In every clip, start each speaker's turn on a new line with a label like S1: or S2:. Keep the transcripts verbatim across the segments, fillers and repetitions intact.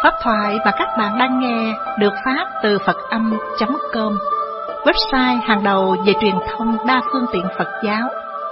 S1: Pháp thoại mà các bạn đang nghe được phát từ Phật Âm chấm com, website hàng đầu về truyền thông đa phương tiện Phật giáo.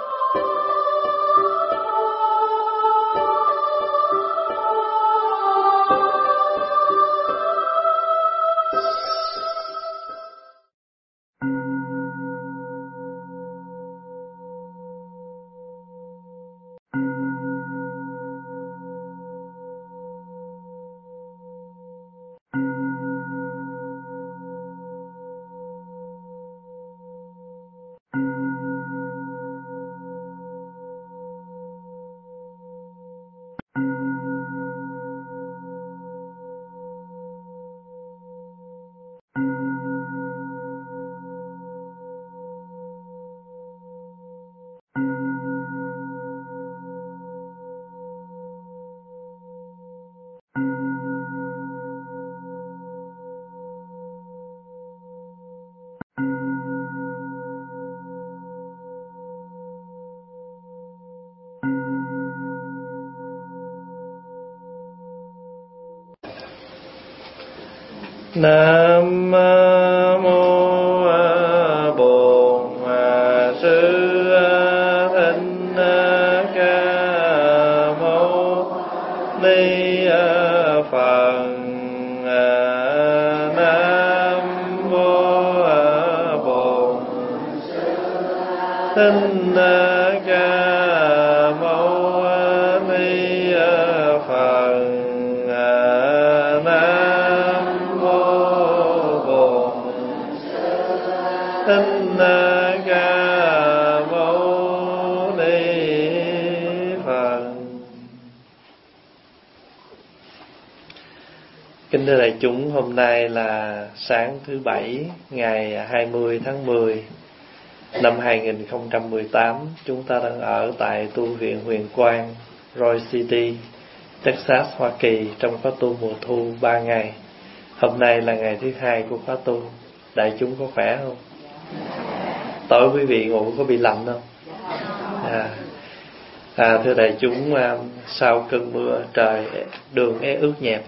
S2: Nam mô Bổn Sư Thích Ca Mâu Ni Phật. Nam mô Bổn Sư Thích Ca Mâu Ni Phật. Thích Ca Mâu Ni Phật. Kính thưa đại chúng, hôm nay là sáng thứ Bảy, ngày hai mươi tháng mười năm hai nghìn không trăm mười tám. Chúng ta đang ở tại tu viện Huyền Quang, Roy City, Texas, Hoa Kỳ, trong khóa tu mùa thu ba ngày. Hôm nay là ngày thứ hai của khóa tu. Đại chúng có khỏe không? Tối quý vị ngủ có bị lạnh không? À, à thưa đại chúng, sau cơn mưa trời đường é ướt nhẹp.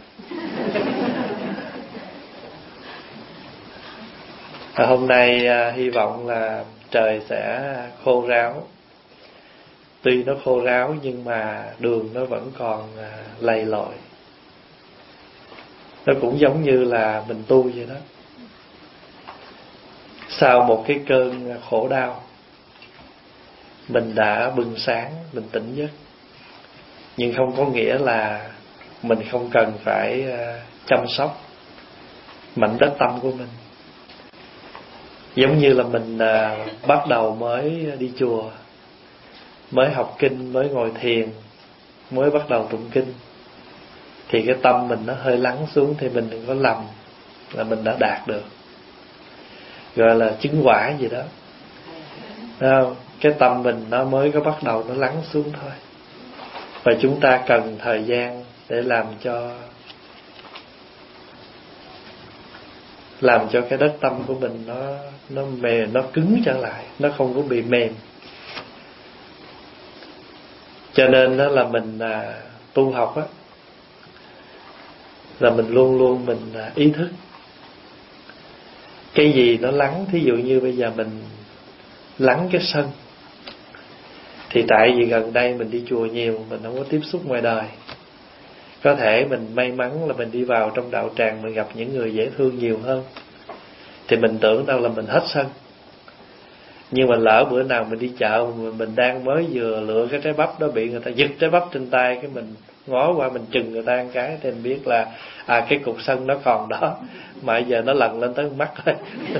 S2: À, hôm nay à, hy vọng là trời sẽ khô ráo. Tuy nó khô ráo nhưng mà đường nó vẫn còn à, lầy lội. Nó cũng giống như là mình tu vậy đó. Sau một cái cơn khổ đau, mình đã bừng sáng, mình tỉnh giấc. Nhưng không có nghĩa là mình không cần phải chăm sóc mảnh đất tâm của mình. Giống như là mình bắt đầu mới đi chùa, mới học kinh, mới ngồi thiền, mới bắt đầu tụng kinh, thì cái tâm mình nó hơi lắng xuống, thì mình đừng có lầm là mình đã đạt được, gọi là chứng quả gì đó. Thấy không? Cái tâm mình nó mới có bắt đầu nó lắng xuống thôi. Và chúng ta cần thời gian để làm cho làm cho cái đất tâm của mình nó nó mềm, nó cứng trở lại, nó không có bị mềm. Cho nên đó là mình à, tu học á, là mình luôn luôn mình à, ý thức cái gì nó lắng. Thí dụ như bây giờ mình lắng cái sân, thì tại vì gần đây mình đi chùa nhiều, mình không có tiếp xúc ngoài đời. Có thể mình may mắn là mình đi vào trong đạo tràng, mình gặp những người dễ thương nhiều hơn, thì mình tưởng đâu là mình hết sân. Nhưng mà lỡ bữa nào mình đi chợ, mình, mình đang mới vừa lựa cái trái bắp đó, bị người ta giật trái bắp trên tay, cái mình ngó qua mình chừng người ta một cái, thì mình biết là à cái cục sân nó còn đó, mà giờ nó lần lên tới mắt thôi.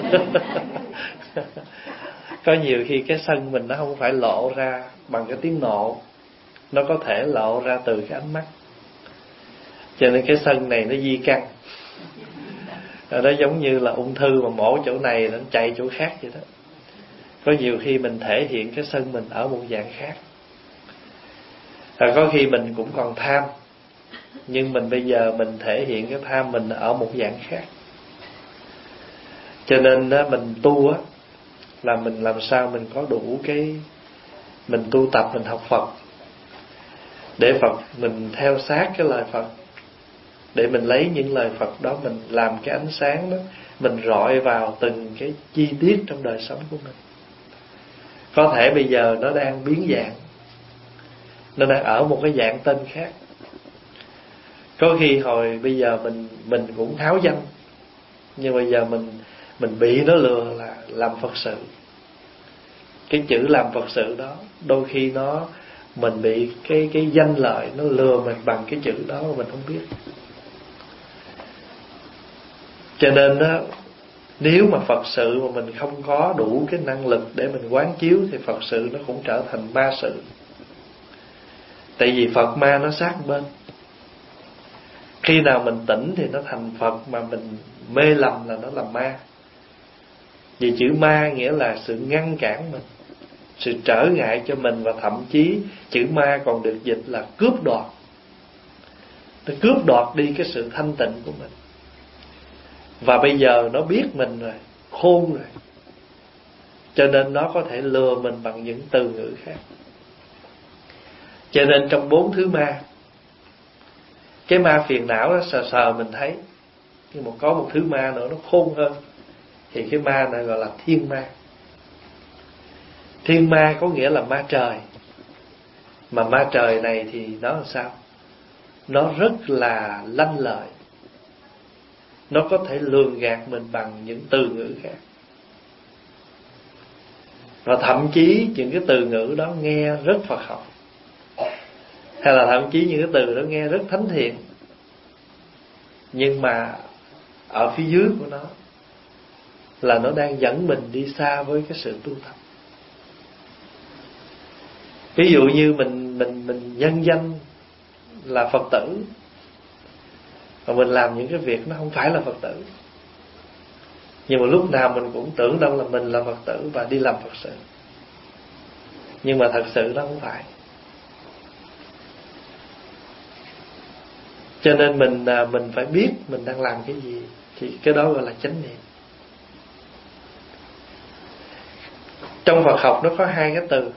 S2: Có nhiều khi cái sân mình nó không phải lộ ra bằng cái tiếng nộ, nó có thể lộ ra từ cái ánh mắt. Cho nên cái sân này nó di căn. Nó giống như là ung thư mà mổ chỗ này nó chạy chỗ khác vậy đó. Có nhiều khi mình thể hiện cái sân mình ở một dạng khác. À, có khi mình cũng còn tham, nhưng mình bây giờ mình thể hiện cái tham mình ở một dạng khác. Cho nên đó, mình tu á, là mình làm sao mình có đủ cái, mình tu tập, mình học Phật, để Phật mình theo sát cái lời Phật. để mình lấy những lời Phật đó, mình làm cái ánh sáng đó, mình rọi vào từng cái chi tiết trong đời sống của mình. Có thể bây giờ nó đang biến dạng, nó đang ở một cái dạng tên khác. Có khi hồi bây giờ mình mình cũng háo danh, nhưng bây giờ mình mình bị nó lừa là làm Phật sự. Cái chữ làm Phật sự đó, đôi khi nó mình bị cái cái danh lợi nó lừa mình bằng cái chữ đó mà mình không biết. Cho nên đó, nếu mà Phật sự mà mình không có đủ cái năng lực để mình quán chiếu thì Phật sự nó cũng trở thành ma sự. Tại vì Phật ma nó sát bên. Khi nào mình tỉnh thì nó thành Phật, mà mình mê lầm là nó là ma. Vì chữ ma nghĩa là sự ngăn cản mình, sự trở ngại cho mình, và thậm chí chữ ma còn được dịch là cướp đoạt. Nó cướp đoạt đi cái sự thanh tịnh của mình. Và bây giờ nó biết mình rồi, khôn rồi, cho nên nó có thể lừa mình bằng những từ ngữ khác. Cho nên trong bốn thứ ma, cái ma phiền não đó sờ sờ mình thấy, nhưng mà có một thứ ma nữa nó khôn hơn, thì cái ma này gọi là thiên ma. Thiên ma có nghĩa là ma trời. Mà ma trời này thì nó làm sao? Nó rất là lanh lợi, nó có thể lường gạt mình bằng những từ ngữ khác. Và thậm chí những cái từ ngữ đó nghe rất Phật học, hay là thậm chí những cái từ đó nghe rất thánh thiện, nhưng mà ở phía dưới của nó là nó đang dẫn mình đi xa với cái sự tu tập. Ví dụ như mình mình mình nhân danh là Phật tử, và mình làm những cái việc nó không phải là Phật tử, nhưng mà lúc nào mình cũng tưởng đâu là mình là Phật tử và đi làm Phật sự, nhưng mà thật sự nó không phải. Cho nên mình mình phải biết mình đang làm cái gì, thì cái đó gọi là chánh niệm. Trong Phật học nó có hai cái từ,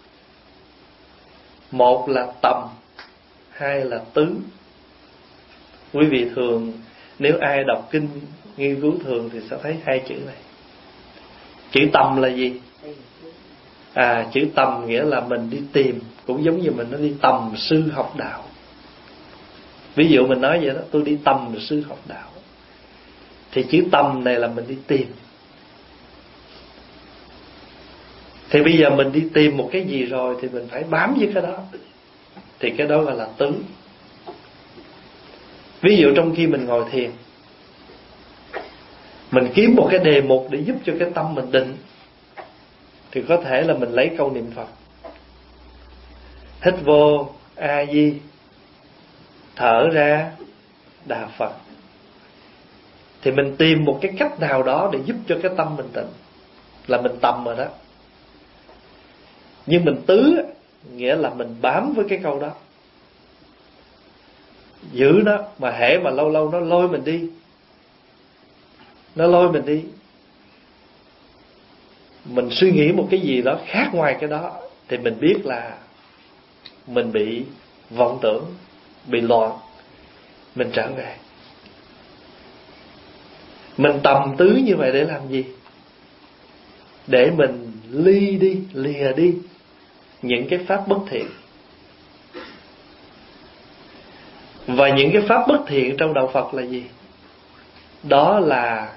S2: một là tầm, hai là tứ. Quý vị thường nếu ai đọc kinh nghiên cứu thường thì sẽ thấy hai chữ này. Chữ tầm là gì? À, chữ tầm nghĩa là mình đi tìm, cũng giống như mình nó đi tầm sư học đạo. Ví dụ mình nói vậy đó, tôi đi tầm sư học đạo, thì chữ tầm này là mình đi tìm. Thì bây giờ mình đi tìm một cái gì rồi thì mình phải bám với cái đó, thì cái đó gọi là tứ. Ví dụ trong khi mình ngồi thiền, mình kiếm một cái đề mục để giúp cho cái tâm mình định, thì có thể là mình lấy câu niệm Phật, hít vô A Di, thở ra Đà Phật. Thì mình tìm một cái cách nào đó để giúp cho cái tâm mình tịnh, là mình tầm rồi đó. Nhưng mình tứ nghĩa là mình bám với cái câu đó, giữ nó. Mà hễ mà lâu lâu nó lôi mình đi, Nó lôi mình đi, mình suy nghĩ một cái gì đó khác ngoài cái đó, thì mình biết là mình bị vọng tưởng, bị loạn, mình trở về. Mình tầm tứ như vậy để làm gì? Để mình ly đi, lìa đi những cái pháp bất thiện. Và những cái pháp bất thiện trong đạo Phật là gì? Đó là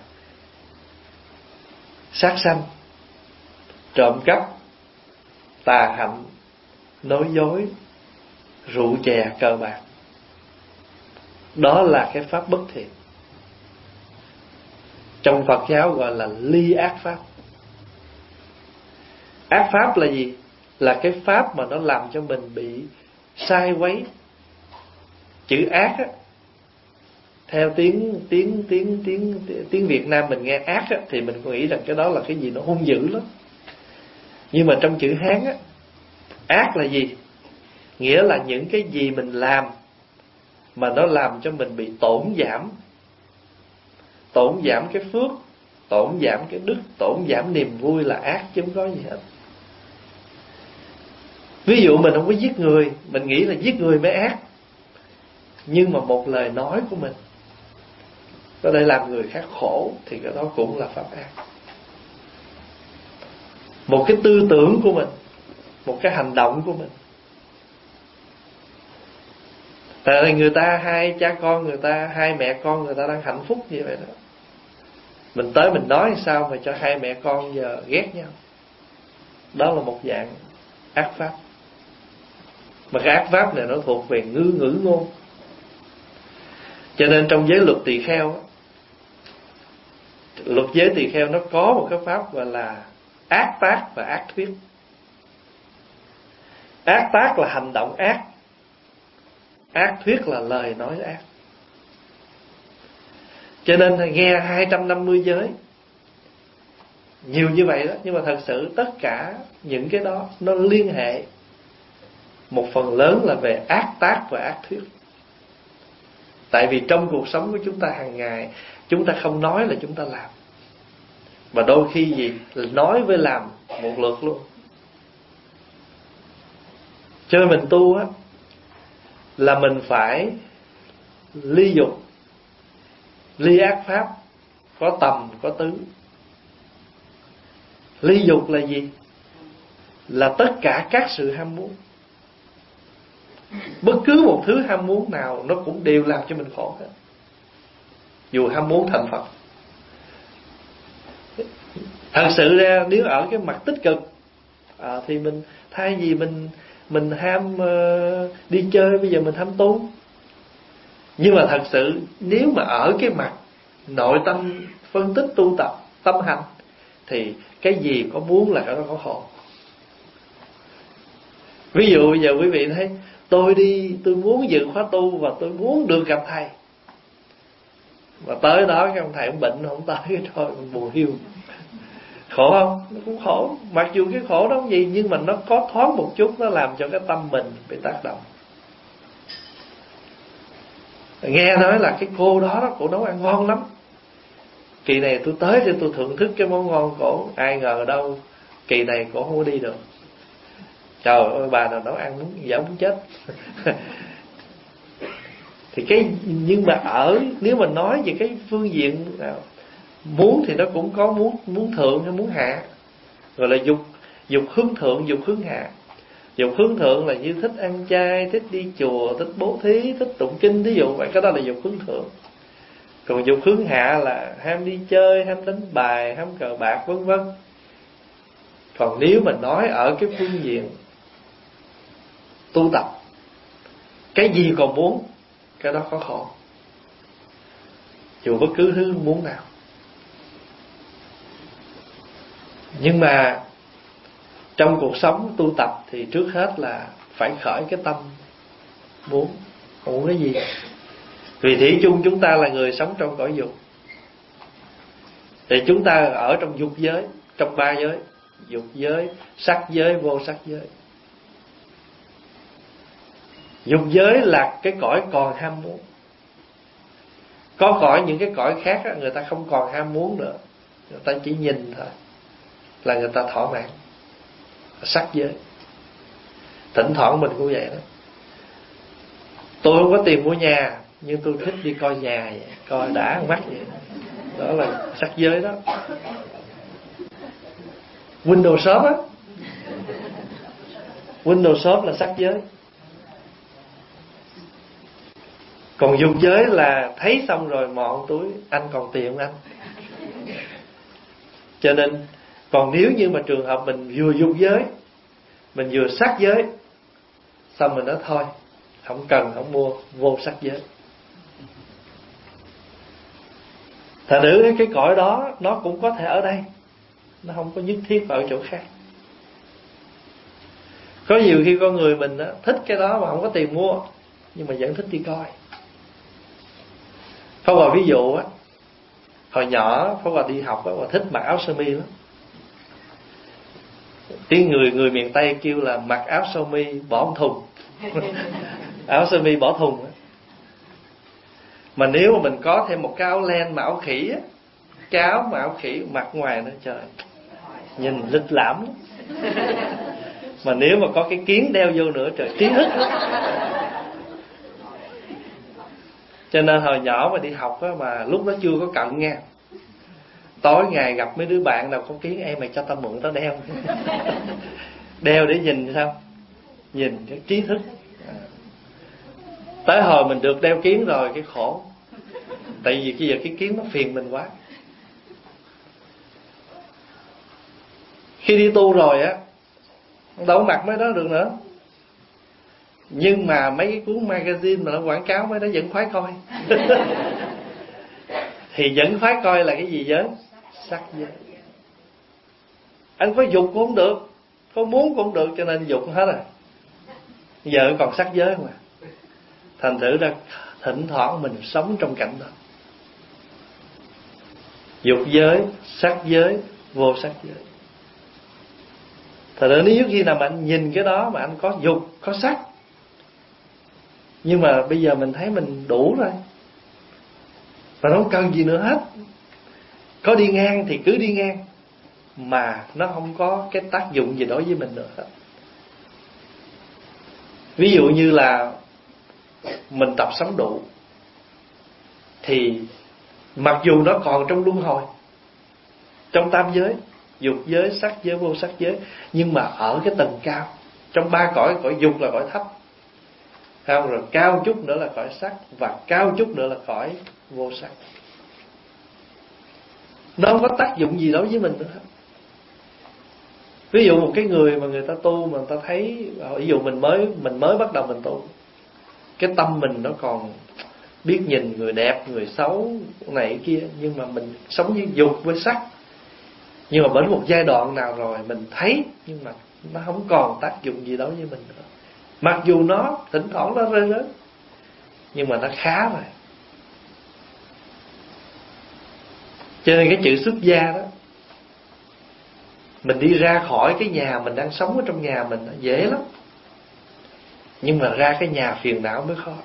S2: sát sanh, trộm cắp, tà hạnh, nói dối, rượu chè, cờ bạc. Đó là cái pháp bất thiện. Trong Phật giáo gọi là ly ác pháp. Ác pháp là gì? Là cái pháp mà nó làm cho mình bị sai quấy. Chữ ác á, theo tiếng tiếng tiếng tiếng tiếng Việt Nam mình nghe ác á, thì mình nghĩ rằng cái đó là cái gì nó hung dữ lắm. Nhưng mà trong chữ Hán á, ác là gì? Nghĩa là những cái gì mình làm mà nó làm cho mình bị tổn giảm, tổn giảm cái phước, tổn giảm cái đức, tổn giảm niềm vui là ác, chứ không có gì hết. Ví dụ mình không có giết người, mình nghĩ là giết người mới ác, Nhưng mà một lời nói của mình có thể làm người khác khổ thì cái đó cũng là pháp ác. Một cái tư tưởng của mình, một cái hành động của mình. Tại vì người ta, hai cha con người ta, hai mẹ con người ta đang hạnh phúc như vậy đó, mình tới mình nói sao mà cho hai mẹ con giờ ghét nhau. Đó là một dạng ác pháp. Mà cái ác pháp này nó thuộc về ngữ ngữ ngôn. Cho nên trong giới luật tỳ kheo, luật giới tỳ kheo nó có một cái pháp gọi là ác tác và ác thuyết. Ác tác là hành động ác, ác thuyết là lời nói ác. Cho nên nghe hai trăm năm mươi giới nhiều như vậy đó, nhưng mà thật sự tất cả những cái đó nó liên hệ một phần lớn là về ác tác và ác thuyết. Tại vì trong cuộc sống của chúng ta hàng ngày, chúng ta không nói là chúng ta làm. Và đôi khi gì nói với làm một lượt luôn. Cho nên mình tu á, là mình phải ly dục, ly ác pháp, có tầm, có tứ. Ly dục là gì? Là tất cả các sự ham muốn. Bất cứ một thứ ham muốn nào nó cũng đều làm cho mình khổ hết. Dù ham muốn thành Phật. Thật sự ra nếu ở cái mặt tích cực à, thì mình thay vì mình mình ham uh, đi chơi, bây giờ mình ham tu. Nhưng mà thật sự nếu mà ở cái mặt nội tâm phân tích tu tập, tâm hành, thì cái gì có muốn là cái đó có khổ. Ví dụ bây giờ quý vị thấy tôi đi, tôi muốn dự khóa tu và tôi muốn được gặp thầy, mà tới đó cái ông thầy ông bệnh không tới, thôi mình buồn hiu. Khổ không? Nó cũng khổ. Mặc dù cái khổ đó không gì, nhưng mà nó có thoáng một chút, nó làm cho cái tâm mình bị tác động. Nghe nói là cái cô đó, đó cổ nấu ăn ngon lắm, kỳ này tôi tới để tôi thưởng thức cái món ngon cổ. Ai ngờ đâu kỳ này cổ không có đi được. Trời ơi, bà nào nấu ăn muốn dở muốn chết. Thì cái nhưng mà ở nếu mà nói về cái phương diện nào, muốn thì nó cũng có muốn muốn thượng hay muốn hạ, gọi là dục dục hướng thượng, dục hướng hạ. Dục hướng thượng là như thích ăn chay, thích đi chùa, thích bố thí, thích tụng kinh, ví dụ vậy, cái đó là dục hướng thượng. Còn dục hướng hạ là ham đi chơi, ham đánh bài, ham cờ bạc vân vân. Còn nếu mà nói ở cái phương diện tu tập, cái gì còn muốn, cái đó có khổ. Dù bất cứ thứ muốn nào. Nhưng mà trong cuộc sống tu tập thì trước hết là phải khởi cái tâm muốn. Không muốn cái gì. Vì thủy chung chúng ta là người sống trong cõi dục, thì chúng ta ở trong dục giới, trong ba giới: dục giới, sắc giới, vô sắc giới. Dục giới là cái cõi còn ham muốn. Có cõi những cái cõi khác đó, người ta không còn ham muốn nữa, người ta chỉ nhìn thôi là người ta thỏa mãn. Sắc giới. Thỉnh thoảng mình cũng vậy đó. Tôi không có tiền mua nhà, nhưng tôi thích đi coi nhà vậy, coi đã mắt vậy. Đó là sắc giới đó. Windows shop á, Windows shop là sắc giới. Còn dục giới là thấy xong rồi mọn túi, anh còn tiền không anh? Cho nên còn nếu như mà trường hợp mình vừa dục giới, mình vừa sắc giới, xong mình nói thôi, không cần, không mua, vô sắc giới. Thật nữ cái cõi đó nó cũng có thể ở đây, nó không có nhất thiết ở chỗ khác. Có nhiều khi con người mình á, thích cái đó mà không có tiền mua, nhưng mà vẫn thích đi coi. Pháp Hòa ví dụ á, hồi nhỏ Pháp Hòa đi học á, Hòa thích mặc áo sơ mi lắm. Tiếng người người miền Tây kêu là mặc áo sơ mi bỏ thùng. Áo sơ mi bỏ thùng á. Mà nếu mà mình có thêm một cái áo len mà áo khỉ á, cái áo mà áo khỉ mặc ngoài nữa, trời, nhìn lịch lãm lắm. Mà nếu mà có cái kiến đeo vô nữa, trời, trí thức lắm. Cho nên hồi nhỏ mà đi học á, mà lúc đó chưa có cận nha, tối ngày gặp mấy đứa bạn nào có kiến, em mày cho tao mượn tao đeo. Đeo để nhìn sao? Nhìn cái trí thức. Tới hồi mình được đeo kiến rồi cái khổ. Tại vì bây giờ cái kiến nó phiền mình quá. Khi đi tu rồi á, đâu mặc mấy đó được nữa. Nhưng mà mấy cái cuốn magazine mà nó quảng cáo mấy đó vẫn khoái coi. Thì vẫn khoái coi là cái gì giới? Sắc giới. Anh có dục cũng không được, có muốn cũng không được, cho nên dục hết rồi. Giờ còn sắc giới mà. Thành thử ra thỉnh thoảng mình sống trong cảnh đó. Dục giới, sắc giới, vô sắc giới. Thật ra nếu khi nào mà anh nhìn cái đó mà anh có dục, có sắc, nhưng mà bây giờ mình thấy mình đủ rồi, mà nó không cần gì nữa hết. Có đi ngang thì cứ đi ngang, mà nó không có cái tác dụng gì đối với mình nữa hết. Ví dụ như là mình tập sống đủ, thì mặc dù nó còn trong luân hồi, trong tam giới, dục giới, sắc giới, vô sắc giới, nhưng mà ở cái tầng cao. Trong ba cõi, cõi dục là cõi thấp, không, rồi cao chút nữa là cõi sắc, và cao chút nữa là cõi vô sắc. Nó không có tác dụng gì đối với mình nữa hết. Ví dụ một cái người mà người ta tu mà người ta thấy, ví dụ mình mới mình mới bắt đầu mình tu, cái tâm mình nó còn biết nhìn người đẹp, người xấu, này kia, nhưng mà mình sống với dục với sắc. Nhưng mà đến một giai đoạn nào rồi mình thấy, nhưng mà nó không còn tác dụng gì đối với mình nữa. Mặc dù nó thỉnh thoảng nó rơi rớt, nhưng mà nó khá rồi. Cho nên cái chữ xuất gia đó, mình đi ra khỏi cái nhà mình đang sống ở trong nhà mình dễ lắm, nhưng mà ra cái nhà phiền não mới khó.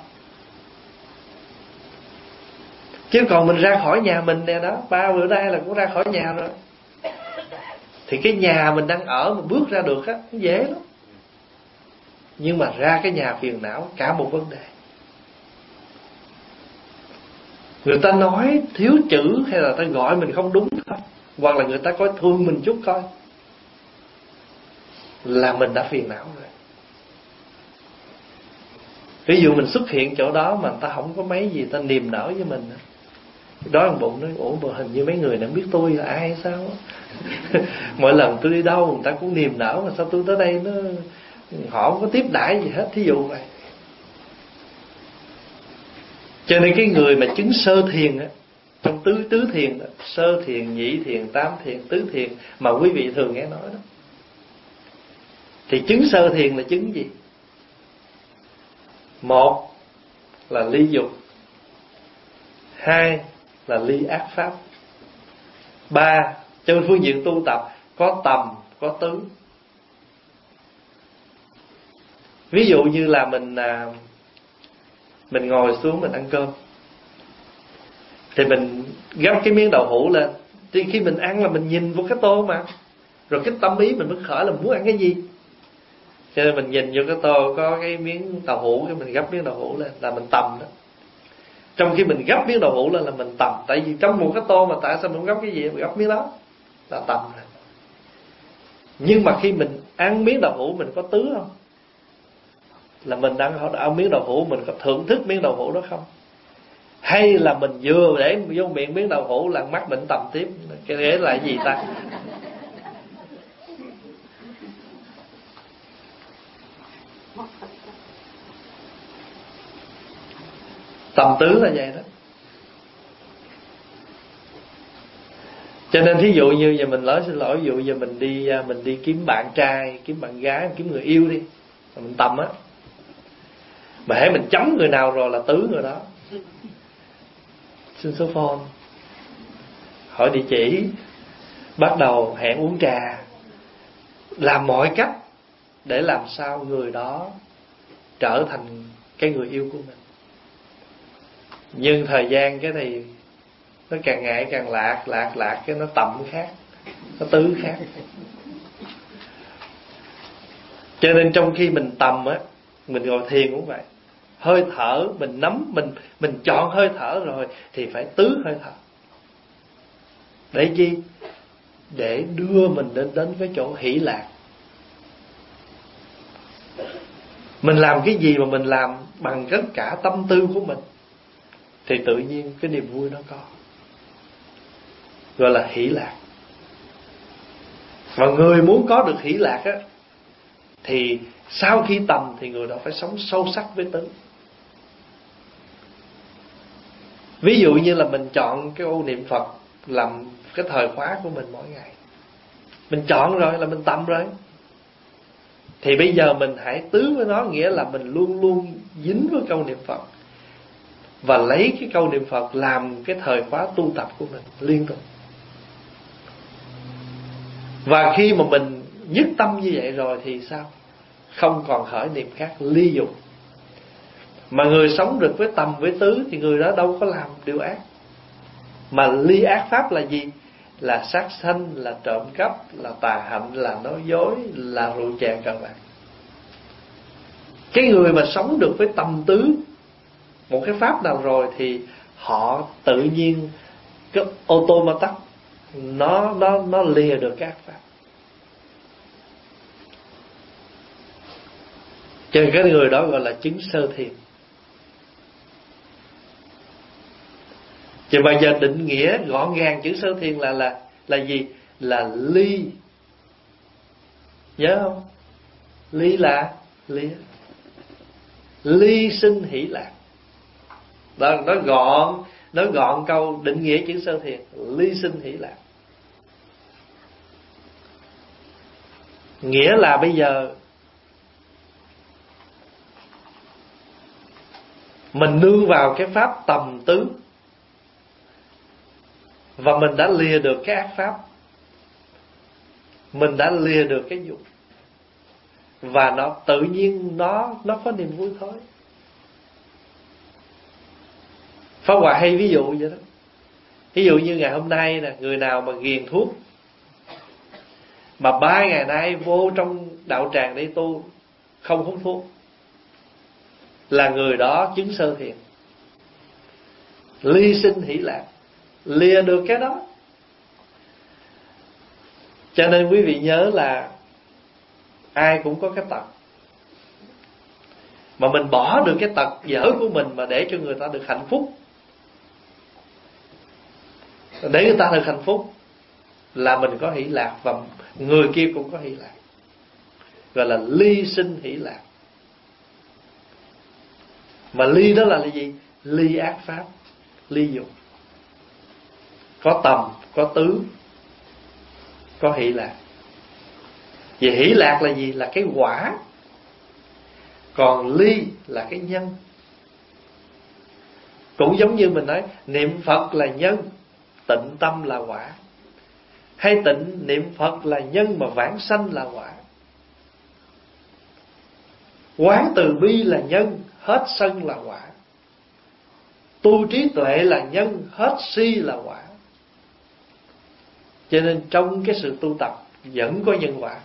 S2: Chứ còn mình ra khỏi nhà mình nè đó, ba bữa nay là cũng ra khỏi nhà rồi, thì cái nhà mình đang ở mà bước ra được á, nó dễ lắm. Nhưng mà ra cái nhà phiền não cả một vấn đề. Người ta nói thiếu chữ, hay là người ta gọi mình không đúng thôi, hoặc là người ta coi thương mình chút coi, là mình đã phiền não rồi. Ví dụ mình xuất hiện chỗ đó mà người ta không có mấy gì, người ta niềm nở với mình, đó là bụng nói, ủa mà hình như mấy người này biết tôi là ai sao? Mỗi lần tôi đi đâu người ta cũng niềm nở, mà sao tôi tới đây nó họ không có tiếp đãi gì hết, thí dụ vậy. Cho nên cái người mà chứng sơ thiền á, trong tứ tứ thiền đó, sơ thiền, nhị thiền, tam thiền, tứ thiền mà quý vị thường nghe nói đó, thì chứng sơ thiền là chứng gì? Một là ly dục, hai là ly ác pháp, ba trong phương diện tu tập có tầm, có tứ. Ví dụ như là mình à, mình ngồi xuống mình ăn cơm, thì mình gắp cái miếng đậu hũ lên, thì khi mình ăn là mình nhìn vô cái tô mà, rồi cái tâm ý mình mới khởi là muốn ăn cái gì. Cho nên mình nhìn vô cái tô có cái miếng đậu hũ, cái mình gắp miếng đậu hũ lên là mình tầm đó. Trong khi mình gắp miếng đậu hũ lên là mình tầm, tại vì trong một cái tô mà tại sao mình không gắp cái gì, mình gắp miếng đó là tầm rồi. Nhưng mà khi mình ăn miếng đậu hũ mình có tứ không? Là mình đang ăn miếng đậu hũ, mình có thưởng thức miếng đậu hũ đó không? Hay là mình vừa để vô miệng miếng đậu hũ là mắt mình tầm tiếp? Cái đấy là gì ta? Tầm tứ là vậy đó. Cho nên thí dụ như giờ mình nói xin lỗi, ví dụ giờ mình đi mình đi kiếm bạn trai, kiếm bạn gái, kiếm người yêu đi, mình tầm á, mà hễ mình chấm người nào rồi là tứ người đó. Xin số phone, hỏi địa chỉ, bắt đầu hẹn uống trà, làm mọi cách để làm sao người đó trở thành cái người yêu của mình. Nhưng thời gian cái thì nó càng ngày càng lạc, lạc, lạc, cái nó tầm khác, nó tứ khác. Cho nên trong khi mình tầm á, mình ngồi thiền cũng vậy. hơi thở mình nắm, mình mình chọn hơi thở rồi thì phải tứ hơi thở. Để chi? Để đưa mình đến đến cái chỗ hỷ lạc. Mình làm cái gì mà mình làm bằng tất cả tâm tư của mình thì tự nhiên cái niềm vui nó có, gọi là hỷ lạc. Và người muốn có được hỷ lạc á, thì sau khi tầm thì người đó phải sống sâu sắc với tứ. Ví dụ như là mình chọn cái ô niệm Phật làm cái thời khóa của mình mỗi ngày, mình chọn rồi là mình tầm rồi, thì bây giờ mình hãy tứ với nó, nghĩa là mình luôn luôn dính với câu niệm Phật, và lấy cái câu niệm Phật làm cái thời khóa tu tập của mình liên tục. Và khi mà mình nhất tâm như vậy rồi thì sao? Không còn khởi niệm khác ly dục. Mà người sống được với tầm với tứ thì người đó đâu có làm điều ác. Mà ly ác pháp là gì? Là sát sanh, là trộm cắp, là tà hạnh, là nói dối, là rượu chè cờ bạc. Cái người mà sống được với tầm tứ một cái pháp nào rồi thì họ tự nhiên cái automatic nó nó nó lìa được các pháp. Cho nên cái người đó gọi là chứng sơ thiền. Chứ bây giờ định nghĩa gọn gàng chữ sơ thiền là là là gì? Là ly. Nhớ không? Ly là ly ly sinh hỷ lạc. Đó, nó gọn, nó gọn câu định nghĩa chữ sơ thiền, ly sinh hỷ lạc. Nghĩa là bây giờ mình nương vào cái pháp tầm tứ, và mình đã lìa được cái ác pháp, mình đã lìa được cái dục, và nó tự nhiên nó nó có niềm vui thôi. Pháp Hòa hay ví dụ vậy đó. Ví dụ như ngày hôm nay nè, người nào mà ghiền thuốc, mà ba ngày nay vô trong đạo tràng để tu không hút thuốc, là người đó chứng sơ thiền, ly sinh hỷ lạc, lìa được cái đó. Cho nên quý vị nhớ là ai cũng có cái tật, mà mình bỏ được cái tật dở của mình mà để cho người ta được hạnh phúc, để người ta được hạnh phúc là mình có hỷ lạc, và người kia cũng có hỷ lạc, gọi là ly sinh hỷ lạc. Mà ly đó là gì? Ly ác pháp, ly dục. Có tầm, có tứ, có hỷ lạc. Vậy hỷ lạc là gì? Là cái quả. Còn ly là cái nhân. Cũng giống như mình nói, niệm Phật là nhân, tịnh tâm là quả. Hay tịnh niệm Phật là nhân mà vãng sanh là quả. Quán từ bi là nhân, hết sân là quả. Tu trí tuệ là nhân, hết si là quả. Cho nên trong cái sự tu tập vẫn có nhân quả.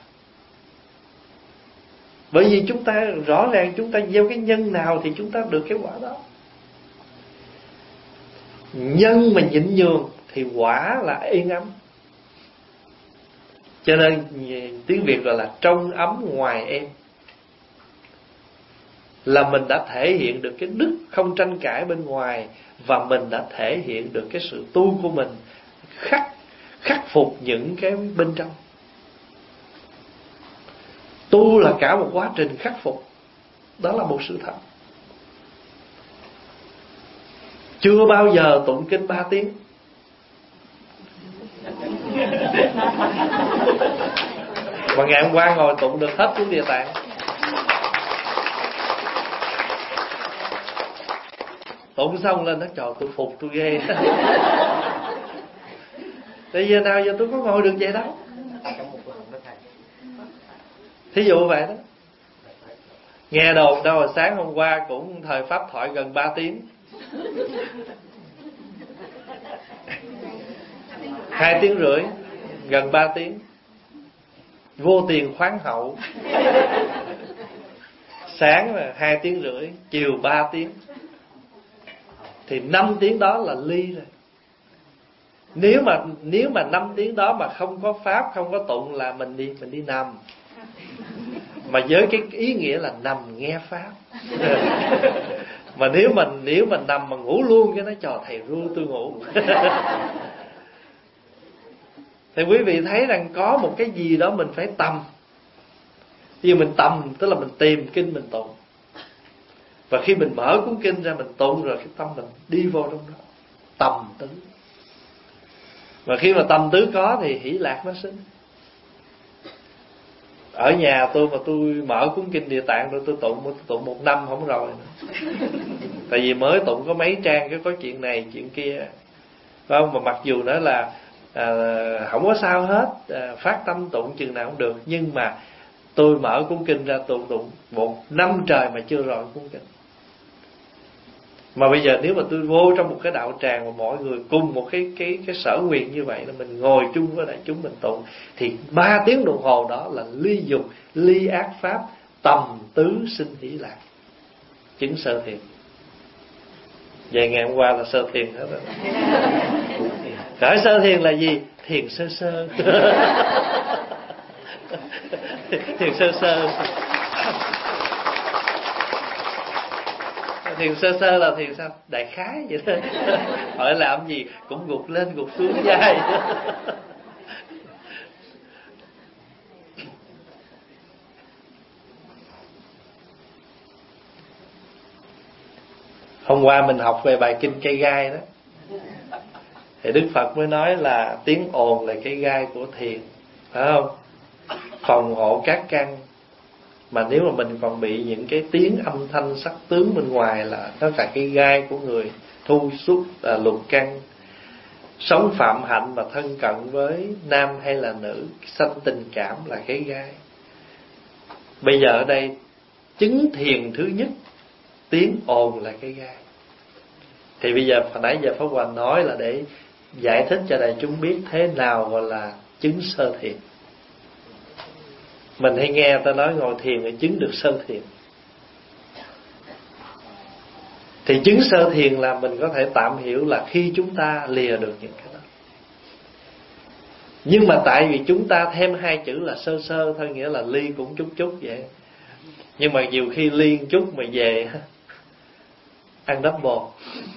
S2: Bởi vì chúng ta rõ ràng chúng ta gieo cái nhân nào thì chúng ta được cái quả đó. Nhân mà nhịn nhường thì quả là yên ấm. Cho nên tiếng Việt gọi là trong ấm ngoài êm. Là mình đã thể hiện được cái đức không tranh cãi bên ngoài, và mình đã thể hiện được cái sự tu của mình khắc khắc phục những cái bên trong. Tu là cả một quá trình khắc phục. Đó là một sự thật. Chưa bao giờ tụng kinh ba tiếng. Mà ngày hôm qua ngồi tụng được hết cuốn Địa Tạng. Tụng xong lên nó trời tôi phục tôi ghê. Tại giờ nào giờ tôi có ngồi được vậy đâu. Thí dụ vậy đó. Nghe đồn đâu là sáng hôm qua cũng thời pháp thoại gần ba tiếng. Hai tiếng rưỡi, gần ba tiếng. Vô tiền khoáng hậu. sáng là hai tiếng rưỡi, chiều ba tiếng, thì năm tiếng đó là ly rồi. Nếu mà nếu mà năm tiếng đó mà không có pháp, không có tụng là mình đi mình đi nằm. Mà với cái ý nghĩa là nằm nghe pháp. Mà nếu mình nếu mình nằm mà ngủ luôn, cái nó trò thầy ru tôi ngủ. Thì quý vị thấy rằng có một cái gì đó mình phải tầm. Khi mình tầm tức là mình tìm kinh mình tụng. Và khi mình mở cuốn kinh ra mình tụng rồi, cái tâm mình đi vô trong đó, tầm tứ. Và khi mà tầm tứ có thì hỷ lạc nó sinh. Ở nhà tôi mà tôi mở cuốn kinh Địa Tạng rồi tôi tụng, tôi tụng một năm không rồi nữa. Tại vì mới tụng có mấy trang cái có chuyện này chuyện kia, phải không? Mà mặc dù nói là à, không có sao hết, à, phát tâm tụng chừng nào cũng được, nhưng mà tôi mở cuốn kinh ra tụng tụng một năm trời mà chưa rồi cuốn kinh. Mà bây giờ nếu mà tôi vô trong một cái đạo tràng mà mọi người cùng một cái cái cái sở nguyện như vậy, là mình ngồi chung với đại chúng mình tụng, thì ba tiếng đồng hồ đó là ly dục, ly ác pháp, tầm tứ sinh hỷ lạc, chứng sơ thiền. Vậy ngày hôm qua là sơ thiền hết rồi. Cởi sơ thiền là gì? Thiền sơ sơ. Thiền sơ sơ. Thiền sơ sơ là thiền sao? Đại khái vậy đó. Hỏi làm gì cũng gục lên gục xuống vai. Hôm qua mình học về bài kinh cây gai đó, thì Đức Phật mới nói là tiếng ồn là cây gai của thiền, phải không? Phòng hộ các căn. Mà nếu mà mình còn bị những cái tiếng âm thanh sắc tướng bên ngoài là nó là cái gai của người thu xuất là lục căn. Sống phạm hạnh mà thân cận với nam hay là nữ, sanh tình cảm là cái gai. Bây giờ ở đây chứng thiền thứ nhất, tiếng ồn là cái gai. Thì bây giờ hồi nãy giờ Pháp Hòa nói là để giải thích cho đại chúng biết thế nào gọi là chứng sơ thiền. Mình hay nghe ta nói ngồi thiền để chứng được sơ thiền. Thì chứng sơ thiền là mình có thể tạm hiểu là khi chúng ta lìa được những cái đó. Nhưng mà tại vì chúng ta thêm hai chữ là sơ sơ thôi, nghĩa là ly cũng chút chút vậy. Nhưng mà nhiều khi ly chút mà về ăn double.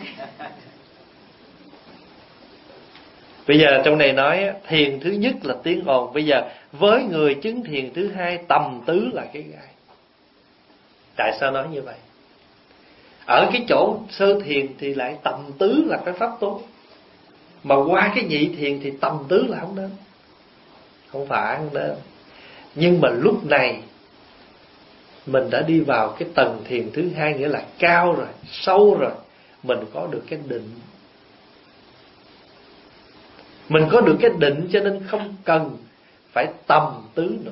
S2: Bây giờ trong này nói thiền thứ nhất là tiếng ồn. Bây giờ với người chứng thiền thứ hai, tầm tứ là cái gai. Tại sao nói như vậy? Ở cái chỗ sơ thiền thì lại tầm tứ là cái pháp tốt, mà qua cái nhị thiền thì tầm tứ là không nên. Không phải không nên. Nhưng mà lúc này mình đã đi vào cái tầng thiền thứ hai, nghĩa là cao rồi, sâu rồi. Mình có được cái định. Mình có được cái định cho nên không cần phải tầm tứ nữa.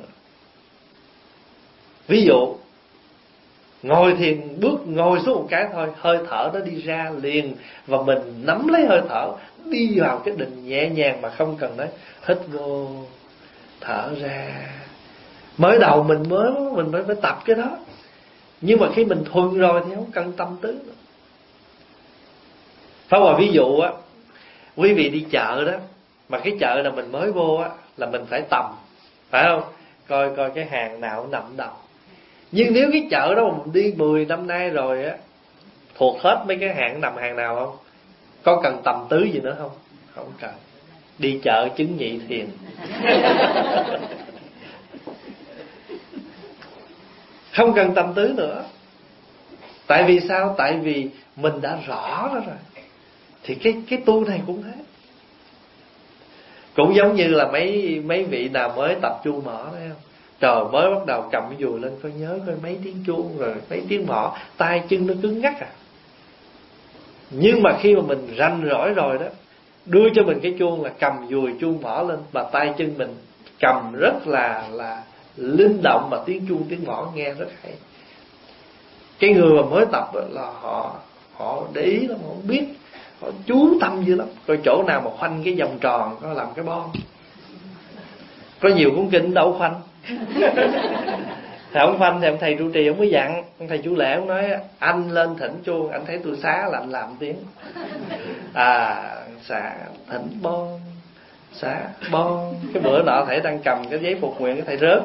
S2: Ví dụ ngồi thiền, bước ngồi xuống một cái thôi, hơi thở nó đi ra liền, và mình nắm lấy hơi thở, đi vào cái định nhẹ nhàng mà không cần nói hít vô thở ra. Mới đầu mình mới mình mới phải tập cái đó, nhưng mà khi mình thuần rồi thì không cần tâm tứ nữa. Pháp Hòa ví dụ á, quý vị đi chợ đó, mà cái chợ nào mình mới vô á là mình phải tầm, phải không? Coi coi cái hàng nào nằm đầu. Nhưng nếu cái chợ đó mà mình đi mười năm nay rồi á, thuộc hết mấy cái hàng nằm hàng nào không? Có cần tầm tứ gì nữa không? Không cần. Đi chợ chứng nhị thiền. Không cần tầm tứ nữa. Tại vì sao? Tại vì mình đã rõ đó rồi. Thì cái cái tu này cũng thế. Cũng giống như là mấy mấy vị nào mới tập chuông mỏ đấy không? Trời, mới bắt đầu cầm cái dùi lên coi nhớ coi mấy tiếng chuông rồi mấy tiếng mỏ, tay chân nó cứng ngắc à. Nhưng mà khi mà mình ranh rỗi rồi đó, đưa cho mình cái chuông là cầm dùi chuông mỏ lên, mà tay chân mình cầm rất là là linh động, mà tiếng chuông tiếng mỏ nghe rất hay. Cái người mà mới tập là họ họ để ý lắm, họ không biết, họ chú tâm dữ lắm. Coi chỗ nào mà khoanh cái vòng tròn có làm cái bon. Có nhiều cuốn kinh đâu khoanh. Thì ông Phanh thì ông thầy trụ trì ông mới dặn, ông thầy Chú Lễ ông nói anh lên thỉnh chuông, anh thấy tôi xá là anh làm tiếng. À xá thỉnh bon, xá bon. Cái bữa nọ thầy đang cầm cái giấy phục nguyện, cái thầy rớt.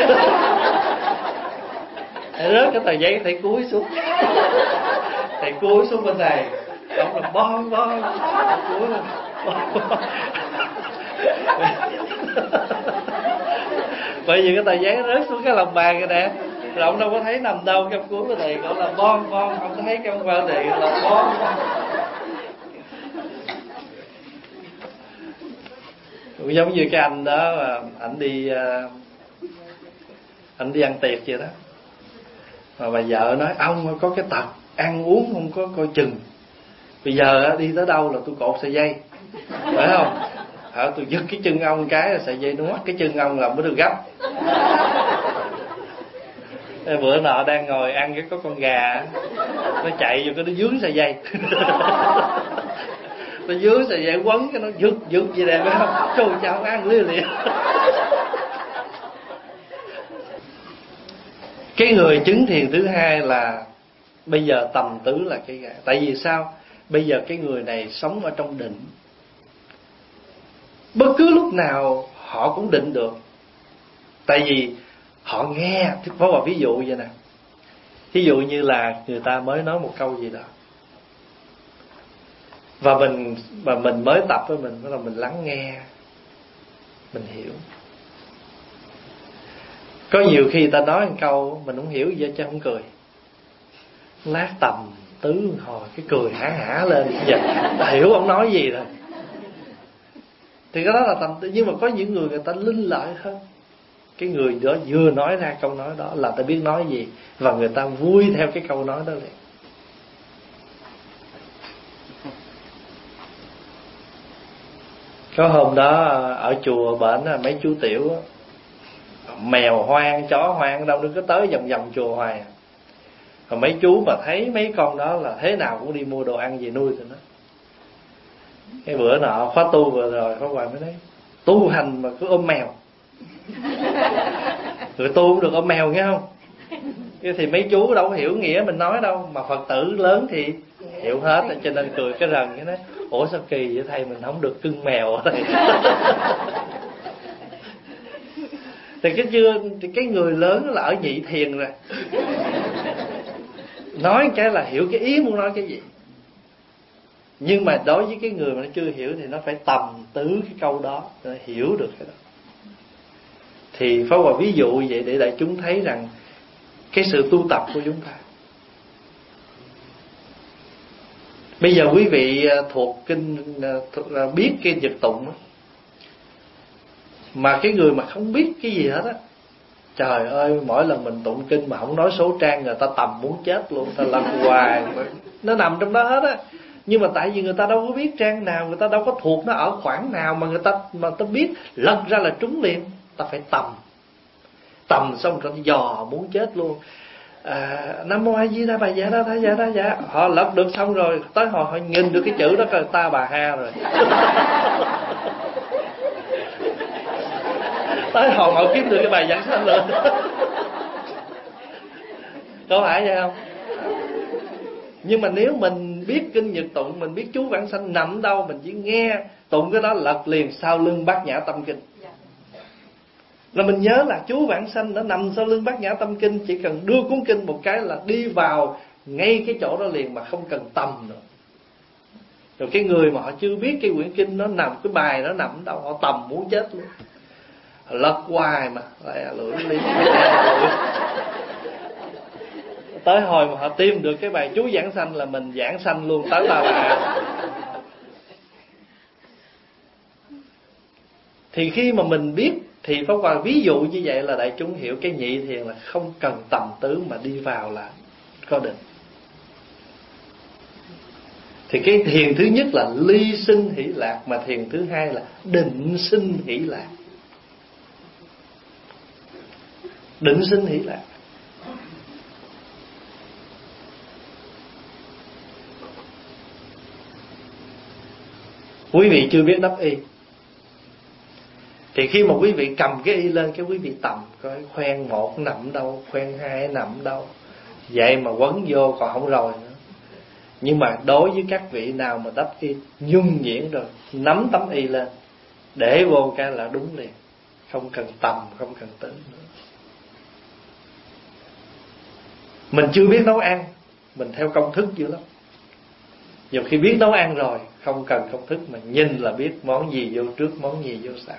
S2: Thầy rớt cái tờ giấy, thầy cúi xuống. Thầy cúi xuống bên này, ông là bon bon, cúi lên bon, bon. Bởi vì cái tờ giấy rớt xuống cái lòng bàn kìa nè, rồi ông đâu có thấy nằm đâu, trong cuối của thầy gọi là bon bon, ông thấy cái ông vào thầy là bon bon. Cũng giống như cái anh đó, ảnh đi ảnh đi ăn tiệc vậy đó, mà bà vợ nói ông có cái tật ăn uống không có coi chừng, bây giờ đi tới đâu là tôi cột sợi dây, phải không? À, tôi giật cái chân ông cái là sợi dây nó ngoắt cái chân ông là mới được gấp. Bữa nọ đang ngồi ăn cái có con gà, nó chạy vô cái nó dướng sợi dây. Nó dướng sợi dây quấn cái nó giật giật gì nè, phải không? Trời chào ăn liền liền. Cái người chứng thiền thứ hai là bây giờ tầm tứ là cái gà. Tại vì sao? Bây giờ cái người này sống ở trong định, bất cứ lúc nào họ cũng định được. Tại vì họ nghe, có một ví dụ vậy nè. Ví dụ như là người ta mới nói một câu gì đó, và mình và mình mới tập với mình, là mình lắng nghe, mình hiểu. Có nhiều khi ta nói một câu mình không hiểu gì chứ không cười, lát tầm tứ hồi cái cười hả hả lên, giờ ta hiểu ông nói gì rồi. Thì cái đó là tầm tứ. Nhưng mà có những người người ta linh lợi hơn, cái người đó vừa nói ra câu nói đó là ta biết nói gì, và người ta vui theo cái câu nói đó liền. Có hôm đó ở chùa bển mấy chú tiểu, mèo hoang, chó hoang đâu đừng có tới vòng vòng chùa hoài. Rồi mấy chú mà thấy mấy con đó là thế nào cũng đi mua đồ ăn về nuôi tụi nó. Cái bữa nọ khóa tu vừa rồi Pháp Hòa mới nói tu hành mà cứ ôm mèo, người tu cũng được ôm mèo nghe không? Cái thì mấy chú đâu có hiểu nghĩa mình nói đâu, mà Phật tử lớn thì hiểu hết, cho nên cười cái rần cái nói ủa sao kỳ vậy thầy, mình không được cưng mèo ở đây. Thì cái chưa thì cái người lớn là ở nhị thiền rồi, nói cái là hiểu cái ý muốn nói cái gì. Nhưng mà đối với cái người mà nó chưa hiểu thì nó phải tầm tứ cái câu đó để hiểu được cái đó. Thì Pháp Hòa ví dụ vậy để đại chúng thấy rằng cái sự tu tập của chúng ta. Bây giờ quý vị thuộc kinh, thuộc, biết cái Nhật Tụng đó, mà cái người mà không biết cái gì hết á, trời ơi, mỗi lần mình tụng kinh mà không nói số trang người ta tầm muốn chết luôn, ta lật hoài, nó nằm trong đó hết á. Nhưng mà tại vì người ta đâu có biết trang nào, người ta đâu có thuộc nó ở khoảng nào mà người ta mà ta biết lật ra là trúng liền. Ta phải tầm, tầm xong rồi dò muốn chết luôn. À, Nam Mô A Di Đà Bà Dạ Đa Tha Dạ Đa Dạ, họ lật được xong rồi tới họ họ nhìn được cái chữ đó coi ta bà ha rồi. Tới họ họ kiếm được cái bài giảng sanh luôn. Có phải vậy không? Nhưng mà nếu mình biết kinh Nhật Tụng, mình biết chú vãng sanh nằm đâu, mình chỉ nghe tụng cái đó lật liền sau lưng Bát Nhã Tâm Kinh. Là mình nhớ là chú vãng sanh nó nằm sau lưng Bát Nhã Tâm Kinh, chỉ cần đưa cuốn kinh một cái là đi vào ngay cái chỗ đó liền mà không cần tầm nữa. Rồi cái người mà họ chưa biết cái quyển kinh nó nằm, cái bài nó nằm đâu, họ tầm muốn chết luôn. Họ lật hoài mà lại lưỡi lý. Tới hồi mà họ tìm được cái bài chú giảng sanh là mình giảng sanh luôn tới ba bà. Thì khi mà mình biết thì Pháp Hòa ví dụ như vậy là đại chúng hiểu cái nhị thiền là không cần tầm tứ mà đi vào là có định. Thì cái thiền thứ nhất là ly sinh hỷ lạc, mà thiền thứ hai là định sinh hỷ lạc. Định sinh hỷ lạc. Quý vị chưa biết đắp y, Thì khi mà quý vị cầm cái y lên, cái quý vị tầm coi khoen một nằm đâu, khoen hai nằm đâu, vậy mà quấn vô còn không rồi nữa. Nhưng mà đối với các vị nào mà đắp y nhung nhuyễn rồi, nắm tấm y lên để vô cái là đúng liền, không cần tầm, không cần tính nữa. Mình chưa biết nấu ăn, mình theo công thức dữ lắm. Nhiều khi biết nấu ăn rồi, không cần công thức, mà nhìn là biết món gì vô trước, món gì vô sau.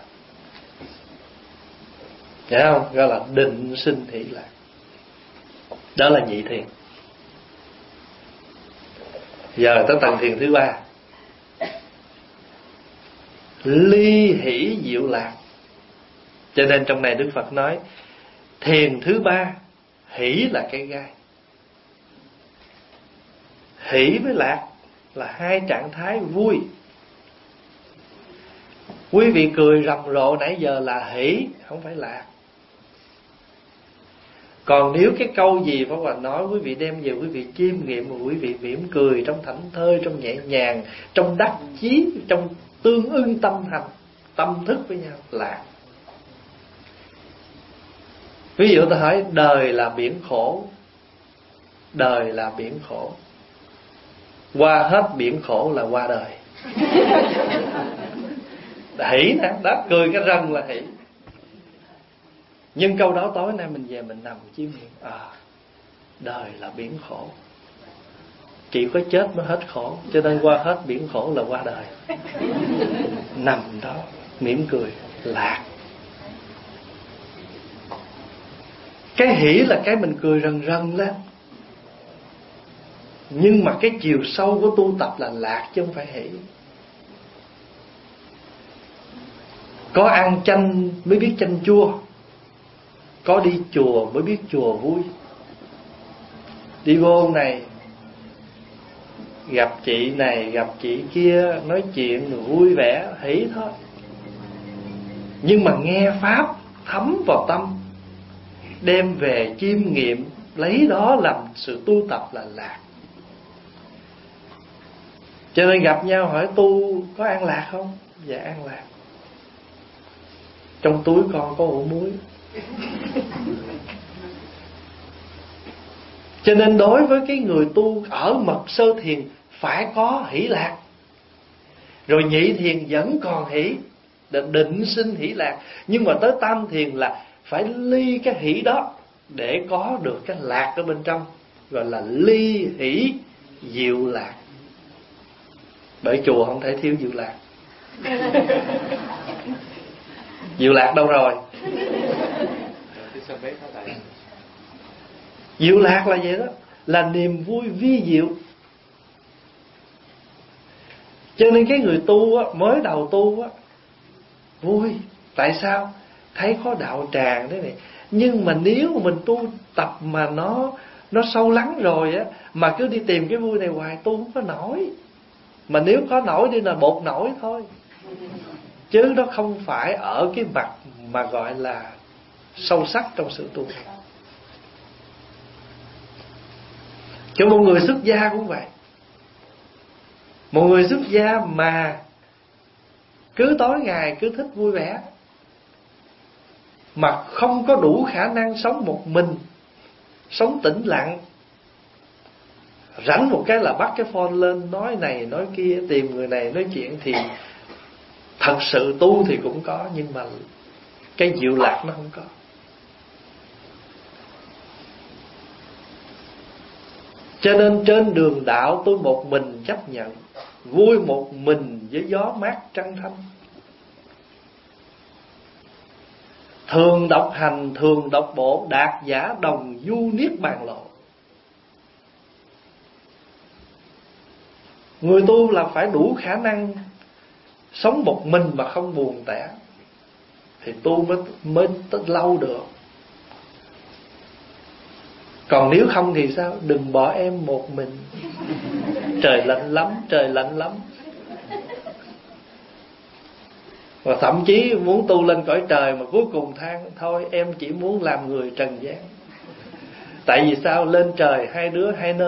S2: Hiểu không? Gọi là định sinh hỷ lạc. Đó là nhị thiền. Giờ tới tầng thiền thứ ba, ly hỷ diệu lạc. Cho nên trong này Đức Phật nói thiền thứ ba, hỷ là cái gai. Hỷ với lạc là hai trạng thái vui. Quý vị cười rầm rộ nãy giờ là hỷ, không phải lạc. Còn nếu cái câu gì Pháp Hòa nói quý vị đem về quý vị chiêm nghiệm, mà quý vị mỉm cười trong thảnh thơi, trong nhẹ nhàng, trong đắc chí, trong tương ưng tâm hành, tâm thức với nhau, lạc. Ví dụ tôi hỏi đời là biển khổ, đời là biển khổ, qua hết biển khổ là qua đời. Hỷ nè, đó, cười cái răng là hỷ. Nhưng câu đó tối nay mình về mình nằm chiêm nghiệm, à, đời là biển khổ, chỉ có chết mới hết khổ, cho nên qua hết biển khổ là qua đời. Nằm đó mỉm cười, lạc. Cái hỷ là cái mình cười rần rần lên, nhưng mà cái chiều sâu của tu tập là lạc chứ không phải hỷ. Có ăn chanh mới biết chanh chua, có đi chùa mới biết chùa vui. Đi vô này gặp chị này gặp chị kia, nói chuyện rồi vui vẻ, hỷ thôi. Nhưng mà nghe pháp thấm vào tâm, đem về chiêm nghiệm, lấy đó làm sự tu tập là lạc. Cho nên gặp nhau hỏi tu có an lạc không? Dạ an lạc. Trong túi con có ổ muối. Cho nên đối với cái người tu ở mật sơ thiền phải có hỷ lạc. Rồi nhị thiền vẫn còn hỷ, định sinh hỷ lạc. Nhưng mà tới tam thiền là phải ly cái hỷ đó để có được cái lạc ở bên trong, gọi là ly hỷ diệu lạc. Bởi chùa không thể thiếu diệu lạc. Diệu lạc đâu rồi? Diệu lạc là vậy đó, là niềm vui vi diệu. Cho nên cái người tu á, mới đầu tu á, vui. Tại sao? Thấy có đạo tràng thế này. Nhưng mà nếu mà mình tu tập mà nó nó sâu lắng rồi á, mà cứ đi tìm cái vui này hoài, tu không có nổi. Mà nếu có nổi đi là bột nổi thôi, chứ nó không phải ở cái mặt mà gọi là sâu sắc trong sự tu. Cho một người xuất gia cũng vậy. Một người xuất gia mà cứ tối ngày cứ thích vui vẻ, mà không có đủ khả năng sống một mình, sống tĩnh lặng, rảnh một cái là bắt cái phone lên, nói này nói kia, tìm người này nói chuyện, thì thật sự tu thì cũng có, nhưng mà cái diệu lạc nó không có. Cho nên trên đường đạo tôi một mình chấp nhận, vui một mình với gió mát trăng thanh. Thường độc hành, thường độc bộ, đạt giả đồng du niết bàn lộ. Người tu là phải đủ khả năng sống một mình mà không buồn tẻ, thì tu mới, mới lâu được. Còn nếu không thì sao? Đừng bỏ em một mình. Trời lạnh lắm, trời lạnh lắm. Và thậm chí muốn tu lên cõi trời mà cuối cùng than thôi em chỉ muốn làm người trần gian. Tại vì sao? Lên trời hai đứa hai nơi.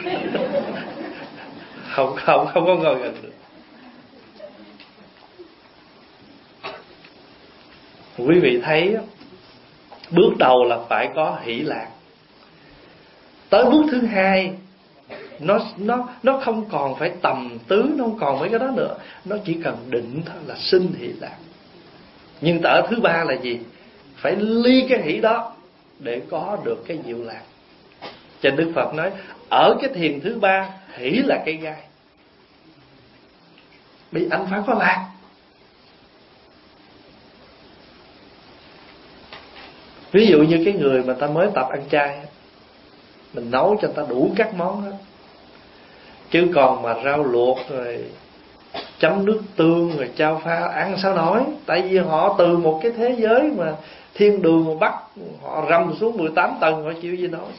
S2: Không không không có ngồi gần được. Quý vị thấy bước đầu là phải có hỷ lạc. Tới bước thứ hai, Nó nó nó không còn phải tầm tứ, nó không còn mấy cái đó nữa, nó chỉ cần định thôi là sinh hỷ lạc. Nhưng ở thứ ba là gì? Phải ly cái hỷ đó để có được cái diệu lạc. Cho Đức Phật nói ở cái thiền thứ ba, hỷ là cây gai. Vì anh phải có lạc. Ví dụ như cái người mà ta mới tập ăn chay, mình nấu cho ta đủ các món hết, chứ còn mà rau luộc rồi chấm nước tương rồi chao pha ăn sao nổi. Tại vì họ từ một cái thế giới mà thiên đường mà bắt họ rầm xuống mười tám tầng, họ chịu gì nổi.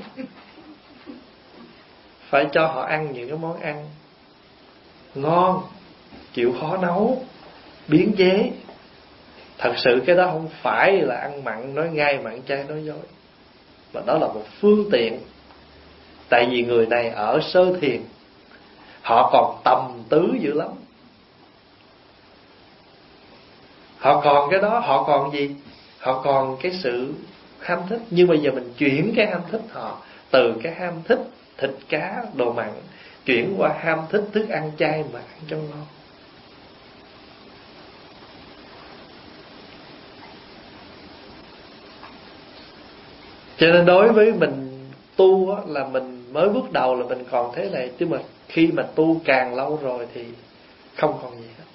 S2: Phải cho họ ăn những cái món ăn ngon, chịu khó nấu, biến chế. Thật sự cái đó không phải là ăn mặn nói ngay, mặn chay nói dối, mà đó là một phương tiện. Tại vì người này ở sơ thiền, họ còn tầm tứ dữ lắm. Họ còn cái đó, họ còn gì? Họ còn cái sự ham thích. Nhưng bây giờ mình chuyển cái ham thích họ từ cái ham thích thịt cá đồ mặn, chuyển qua ham thích thức ăn chay mà ăn cho ngon. Cho nên đối với mình tu á, là mình mới bước đầu là mình còn thế này, chứ mà khi mà tu càng lâu rồi thì không còn gì hết.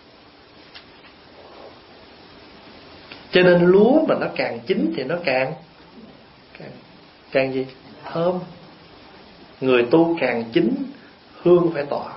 S2: Cho nên lúa mà nó càng chín thì nó càng càng, càng gì? Thơm. Người tu càng chín, hương phải tỏa.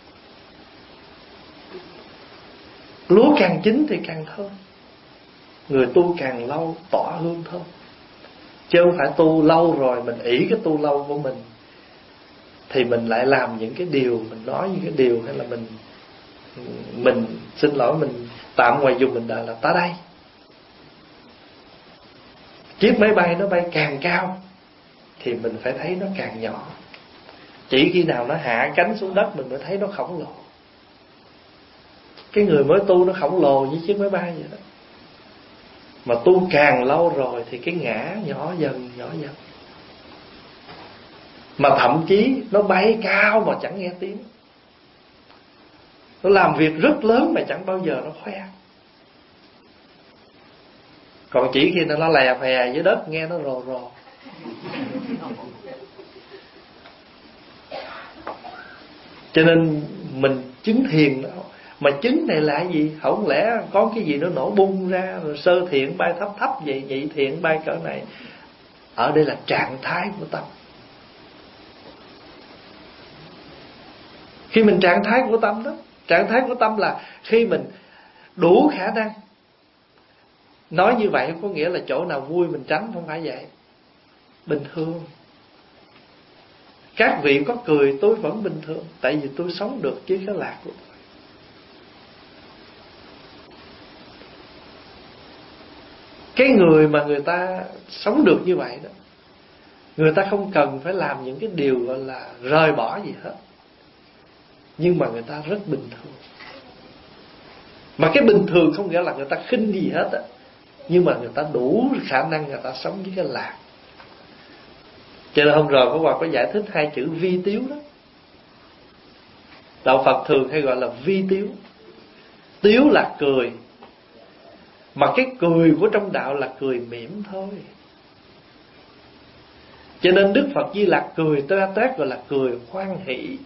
S2: Lúa càng chín thì càng thơm. Người tu càng lâu tỏa hương thơm. Chứ không phải tu lâu rồi mình ỷ cái tu lâu của mình thì mình lại làm những cái điều, mình nói những cái điều, hay là mình mình xin lỗi, mình tạm ngoài dùng mình đời là ta đây. Chiếc máy bay nó bay càng cao thì mình phải thấy nó càng nhỏ. Chỉ khi nào nó hạ cánh xuống đất mình mới thấy nó khổng lồ. Cái người mới tu nó khổng lồ như chiếc máy bay vậy đó. Mà tu càng lâu rồi thì cái ngã nhỏ dần nhỏ dần. Mà thậm chí nó bay cao mà chẳng nghe tiếng. Nó làm việc rất lớn mà chẳng bao giờ nó khoe. Còn chỉ khi nó lè phè dưới đất nghe nó rồ rồ. Cho nên mình chứng thiền đó. Mà chứng này là gì? Không lẽ có cái gì nó nổ bung ra, rồi sơ thiện bay thấp thấp vậy, nhị thiện bay cỡ này. Ở đây là trạng thái của tâm. Khi mình trạng thái của tâm đó, trạng thái của tâm là khi mình đủ khả năng. Nói như vậy có nghĩa là chỗ nào vui mình tránh, không phải vậy. Bình thường. Các vị có cười tôi vẫn bình thường, tại vì tôi sống được với cái lạc của tôi. Cái người mà người ta sống được như vậy đó, người ta không cần phải làm những cái điều gọi là rời bỏ gì hết, nhưng mà người ta rất bình thường. Mà cái bình thường không nghĩa là người ta khinh gì hết á, nhưng mà người ta đủ khả năng người ta sống với cái lạc. Cho nên hôm rồi có Hòa có giải thích hai chữ vi tiếu đó. Đạo Phật thường hay gọi là vi tiếu. Tiếu là cười, mà cái cười của trong đạo là cười mỉm thôi. Cho nên Đức Phật Di Lặc cười toét toét gọi là cười hoan hỷ.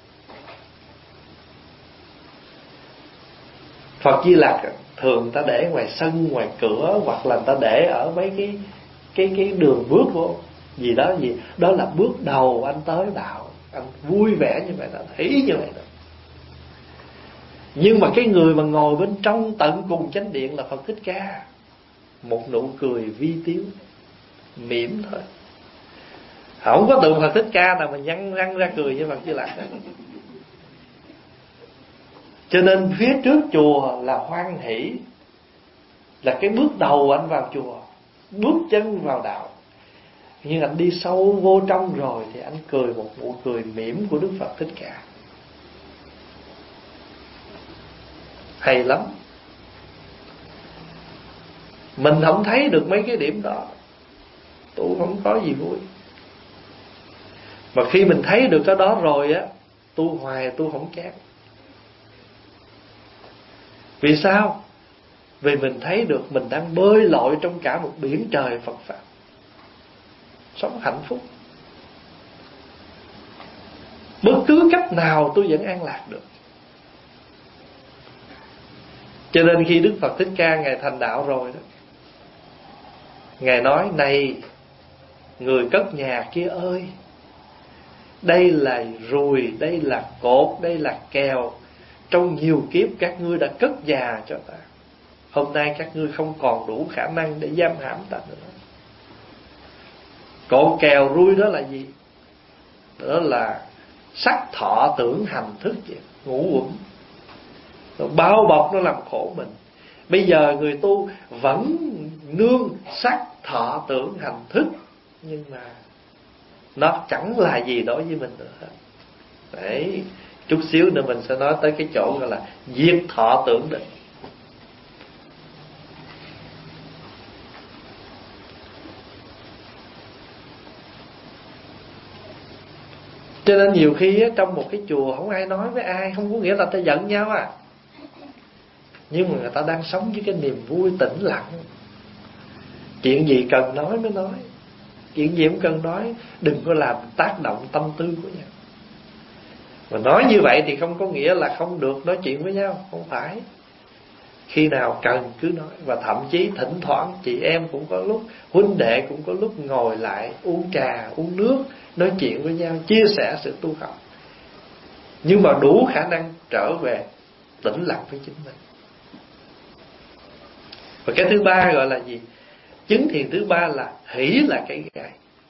S2: Phật Di Lặc thường ta để ngoài sân, ngoài cửa, hoặc là ta để ở mấy cái cái cái đường bước của gì đó gì đó là bước đầu anh tới đạo, anh vui vẻ như vậy đó, hỷ như vậy đó. Nhưng mà cái người mà ngồi bên trong tận cùng chánh điện là Phật Thích Ca, một nụ cười vi tiếu, mỉm thôi. Không có tượng Phật Thích Ca nào mà nhăn răng ra cười với Phật Di Lặc đó. Cho nên phía trước chùa là hoan hỷ, là cái bước đầu anh vào chùa, bước chân vào đạo. Nhưng anh đi sâu vô trong rồi thì anh cười một nụ cười mỉm của Đức Phật Thích Ca. Hay lắm. Mình không thấy được mấy cái điểm đó, tu không có gì vui. Mà khi mình thấy được cái đó rồi á, tu hoài tu không chán. Vì sao? Vì mình thấy được mình đang bơi lội trong cả một biển trời Phật Pháp, sống hạnh phúc. Bất cứ cách nào tôi vẫn an lạc được. Cho nên khi Đức Phật Thích Ca Ngài thành đạo rồi đó, Ngài nói: này người cất nhà kia ơi, đây là rùi, đây là cột, đây là kèo. Trong nhiều kiếp các ngươi đã cất nhà cho ta, hôm nay các ngươi không còn đủ khả năng để giam hãm ta nữa. Cột kèo rui đó là gì? Đó là sắc thọ tưởng hành thức vậy, ngũ uẩn. Nó bao bọc, nó làm khổ mình. Bây giờ người tu vẫn nương sắc thọ tưởng hành thức, nhưng mà nó chẳng là gì đối với mình nữa hết. Đấy, chút xíu nữa mình sẽ nói tới cái chỗ gọi là diệt thọ tưởng định. Cho nên nhiều khi á, trong một cái chùa không ai nói với ai, không có nghĩa là ta giận nhau à, nhưng mà người ta đang sống với cái niềm vui tĩnh lặng. Chuyện gì cần nói mới nói, chuyện gì không cần nói đừng có làm tác động tâm tư của nhau. Mà nói như vậy thì không có nghĩa là không được nói chuyện với nhau, không phải. Khi nào cần cứ nói. Và thậm chí thỉnh thoảng chị em cũng có lúc, huynh đệ cũng có lúc ngồi lại uống trà, uống nước, nói chuyện với nhau, chia sẻ sự tu học, nhưng mà đủ khả năng trở về tĩnh lặng với chính mình. Và cái thứ ba gọi là gì? Chứng thiền thứ ba là hỷ là cái gai.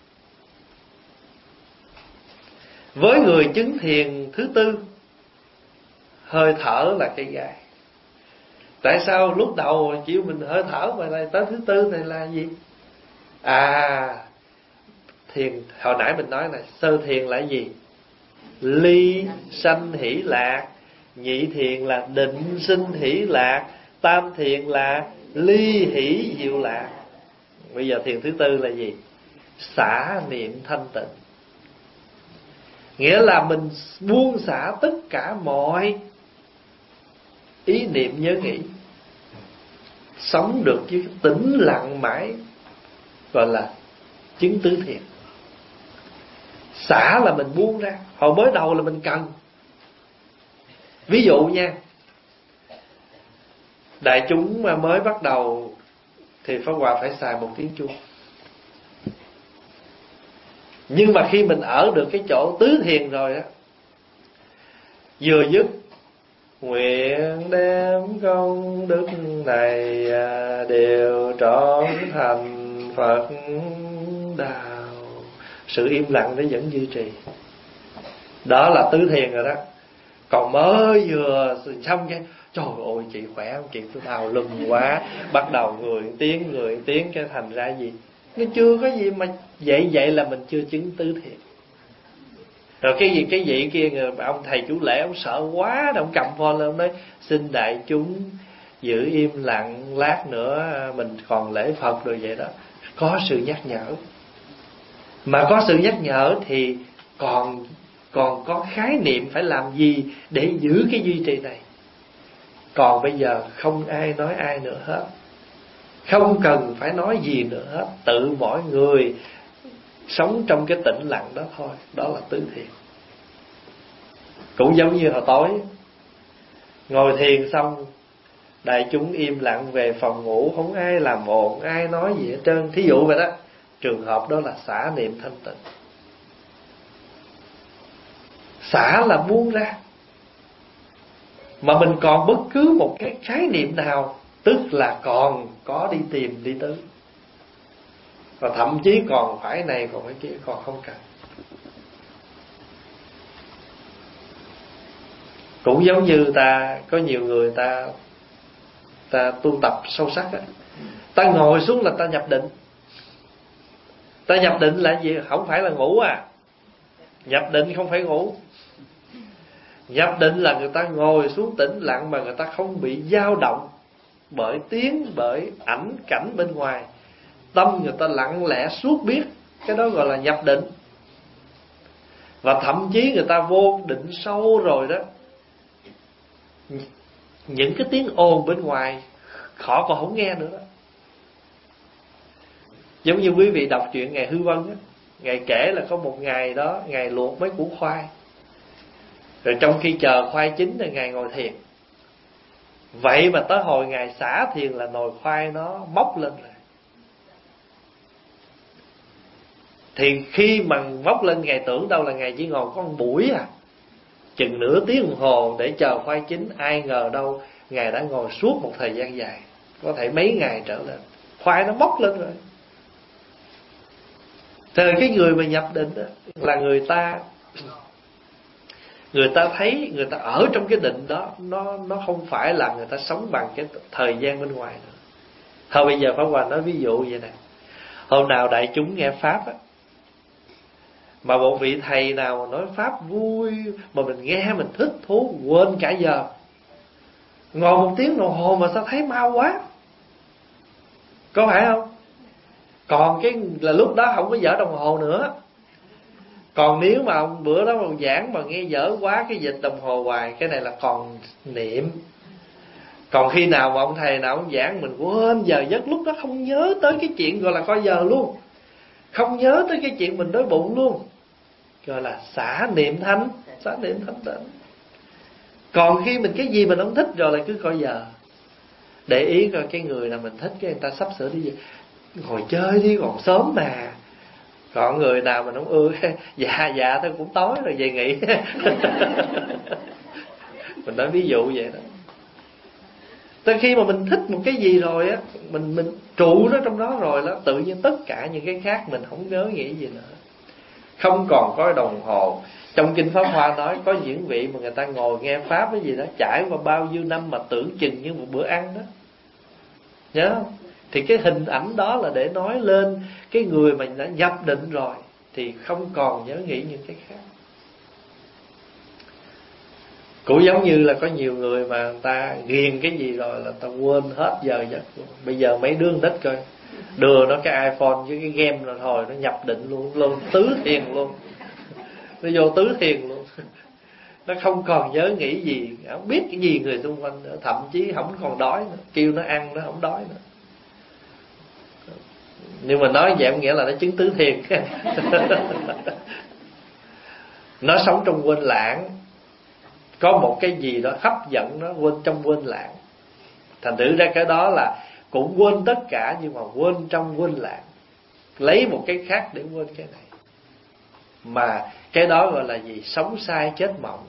S2: Với người chứng thiền thứ tư, hơi thở là cái gai. Tại sao lúc đầu chịu mình hơi thở mà lại tới thứ tư này là gì? À, thiền hồi nãy mình nói là sơ thiền là gì? Ly sanh hỷ lạc. Nhị thiền là định sinh hỷ lạc. Tam thiền là ly hỷ diệu lạc. Bây giờ thiền thứ tư là gì? Xả niệm thanh tịnh. Nghĩa là mình buông xả tất cả mọi ý niệm nhớ nghĩ, sống được với tĩnh lặng mãi, gọi là chứng tứ thiền. Xả là mình buông ra. Hồi mới đầu là mình cần. Ví dụ nha, đại chúng mà mới bắt đầu thì Pháp Hòa phải xài một tiếng chuông. Nhưng mà khi mình ở được cái chỗ tứ thiền rồi á, vừa dứt nguyện đem công đức này đều trọn thành Phật đạo, sự im lặng nó vẫn duy trì. Đó là tứ thiền rồi đó. Còn mới vừa xong cái trời ơi chị khỏe không chị, tôi đau lưng quá, bắt đầu người tiếng người tiếng cái thành ra gì, nó chưa có gì mà vậy vậy là mình chưa chứng tứ thiền. Rồi cái gì cái vị kia người ông thầy chú lễ ông sợ quá, ông cầm phone lên ông nói xin đại chúng giữ im lặng, lát nữa mình còn lễ Phật rồi vậy đó. Có sự nhắc nhở, mà có sự nhắc nhở thì còn còn có khái niệm phải làm gì để giữ cái duy trì này. Còn bây giờ không ai nói ai nữa hết, không cần phải nói gì nữa hết, tự mỗi người sống trong cái tĩnh lặng đó thôi. Đó là tứ thiền. Cũng giống như hồi tối ngồi thiền xong, đại chúng im lặng về phòng ngủ, không ai làm ồn, ai nói gì hết trơn. Thí dụ vậy đó, trường hợp đó là xả niệm thanh tịnh. Xả là buông ra. Mà mình còn bất cứ một cái khái niệm nào, tức là còn có đi tìm đi tứ, và thậm chí còn phải này còn phải kia, còn không cần. Cũng giống như ta có nhiều người ta ta tu tập sâu sắc á, ta ngồi xuống là ta nhập định. Ta nhập định là gì? Không phải là ngủ à. Nhập định không phải ngủ. Nhập định là người ta ngồi xuống tĩnh lặng mà người ta không bị dao động bởi tiếng, bởi ảnh cảnh bên ngoài. Tâm người ta lặng lẽ suốt biết, cái đó gọi là nhập định. Và thậm chí người ta vô định sâu rồi đó, những cái tiếng ồn bên ngoài họ còn không nghe nữa đó. Giống như quý vị đọc chuyện Ngài Hư Vân á, Ngài kể là có một ngày đó Ngài luộc mấy củ khoai, rồi trong khi chờ khoai chín thì Ngài ngồi thiền. Vậy mà tới hồi Ngài xả thiền là nồi khoai nó móc lên rồi. Thì khi mà móc lên Ngài tưởng đâu là Ngài chỉ ngồi có một buổi à, chừng nửa tiếng đồng hồ để chờ khoai chín. Ai ngờ đâu Ngài đã ngồi suốt một thời gian dài, có thể mấy ngày trở lên, khoai nó móc lên rồi. Thì cái người mà nhập định đó, là người ta Người ta thấy, người ta ở trong cái định đó, Nó nó không phải là người ta sống bằng cái thời gian bên ngoài nữa. Thôi bây giờ Pháp Hòa nói ví dụ vậy nè. Hôm nào đại chúng nghe Pháp á, mà một vị thầy nào mà nói Pháp vui, mà mình nghe mình thích thú, quên cả giờ, ngồi một tiếng đồng hồ mà sao thấy mau quá, có phải không? Còn cái là lúc đó không có dở đồng hồ nữa. Còn nếu mà ông bữa đó ông giảng mà nghe dở quá, cái dịch đồng hồ hoài, cái này là còn niệm. Còn khi nào mà ông thầy nào ông giảng mình quên giờ giấc, lúc đó không nhớ tới cái chuyện gọi là coi giờ luôn, không nhớ tới cái chuyện mình đói bụng luôn, gọi là xả niệm thanh, xả niệm thanh tịnh. Còn khi mình cái gì mình không thích rồi là cứ coi giờ. Để ý coi cái người nào mình thích, cái người ta sắp sửa đi về, ngồi chơi đi còn sớm mà. Còn người nào mình không ưa, dạ dạ thôi cũng tối rồi về nghỉ. Mình nói ví dụ vậy đó. Tới khi mà mình thích một cái gì rồi á, mình mình trụ nó trong đó rồi đó, tự nhiên tất cả những cái khác mình không nhớ nghĩ gì nữa. Không còn có đồng hồ. Trong Kinh Pháp Hoa nói có những vị mà người ta ngồi nghe Pháp cái gì đó, trải qua bao nhiêu năm mà tưởng chừng như một bữa ăn đó. Nhớ không? Thì cái hình ảnh đó là để nói lên cái người mà đã nhập định rồi thì không còn nhớ nghĩ những cái khác. Cũng giống như là có nhiều người mà người ta ghiền cái gì rồi là ta quên hết giờ giấc luôn. Bây giờ mấy đứa nít coi, đưa nó cái iPhone với cái game rồi thôi, nó nhập định luôn, luôn tứ thiền luôn. Nó vô tứ thiền luôn. Nó không còn nhớ nghĩ gì, không biết cái gì người xung quanh nữa, thậm chí không còn đói nữa, kêu nó ăn nó không đói nữa. Nhưng mà nói vậy nghĩa là nó chứng tứ thiền. Nó sống trong quên lãng, có một cái gì đó hấp dẫn nó quên trong quên lãng. Thành thử ra cái đó là cũng quên tất cả, nhưng mà quên trong quên lãng, lấy một cái khác để quên cái này. Mà cái đó gọi là gì? Sống sai chết mộng.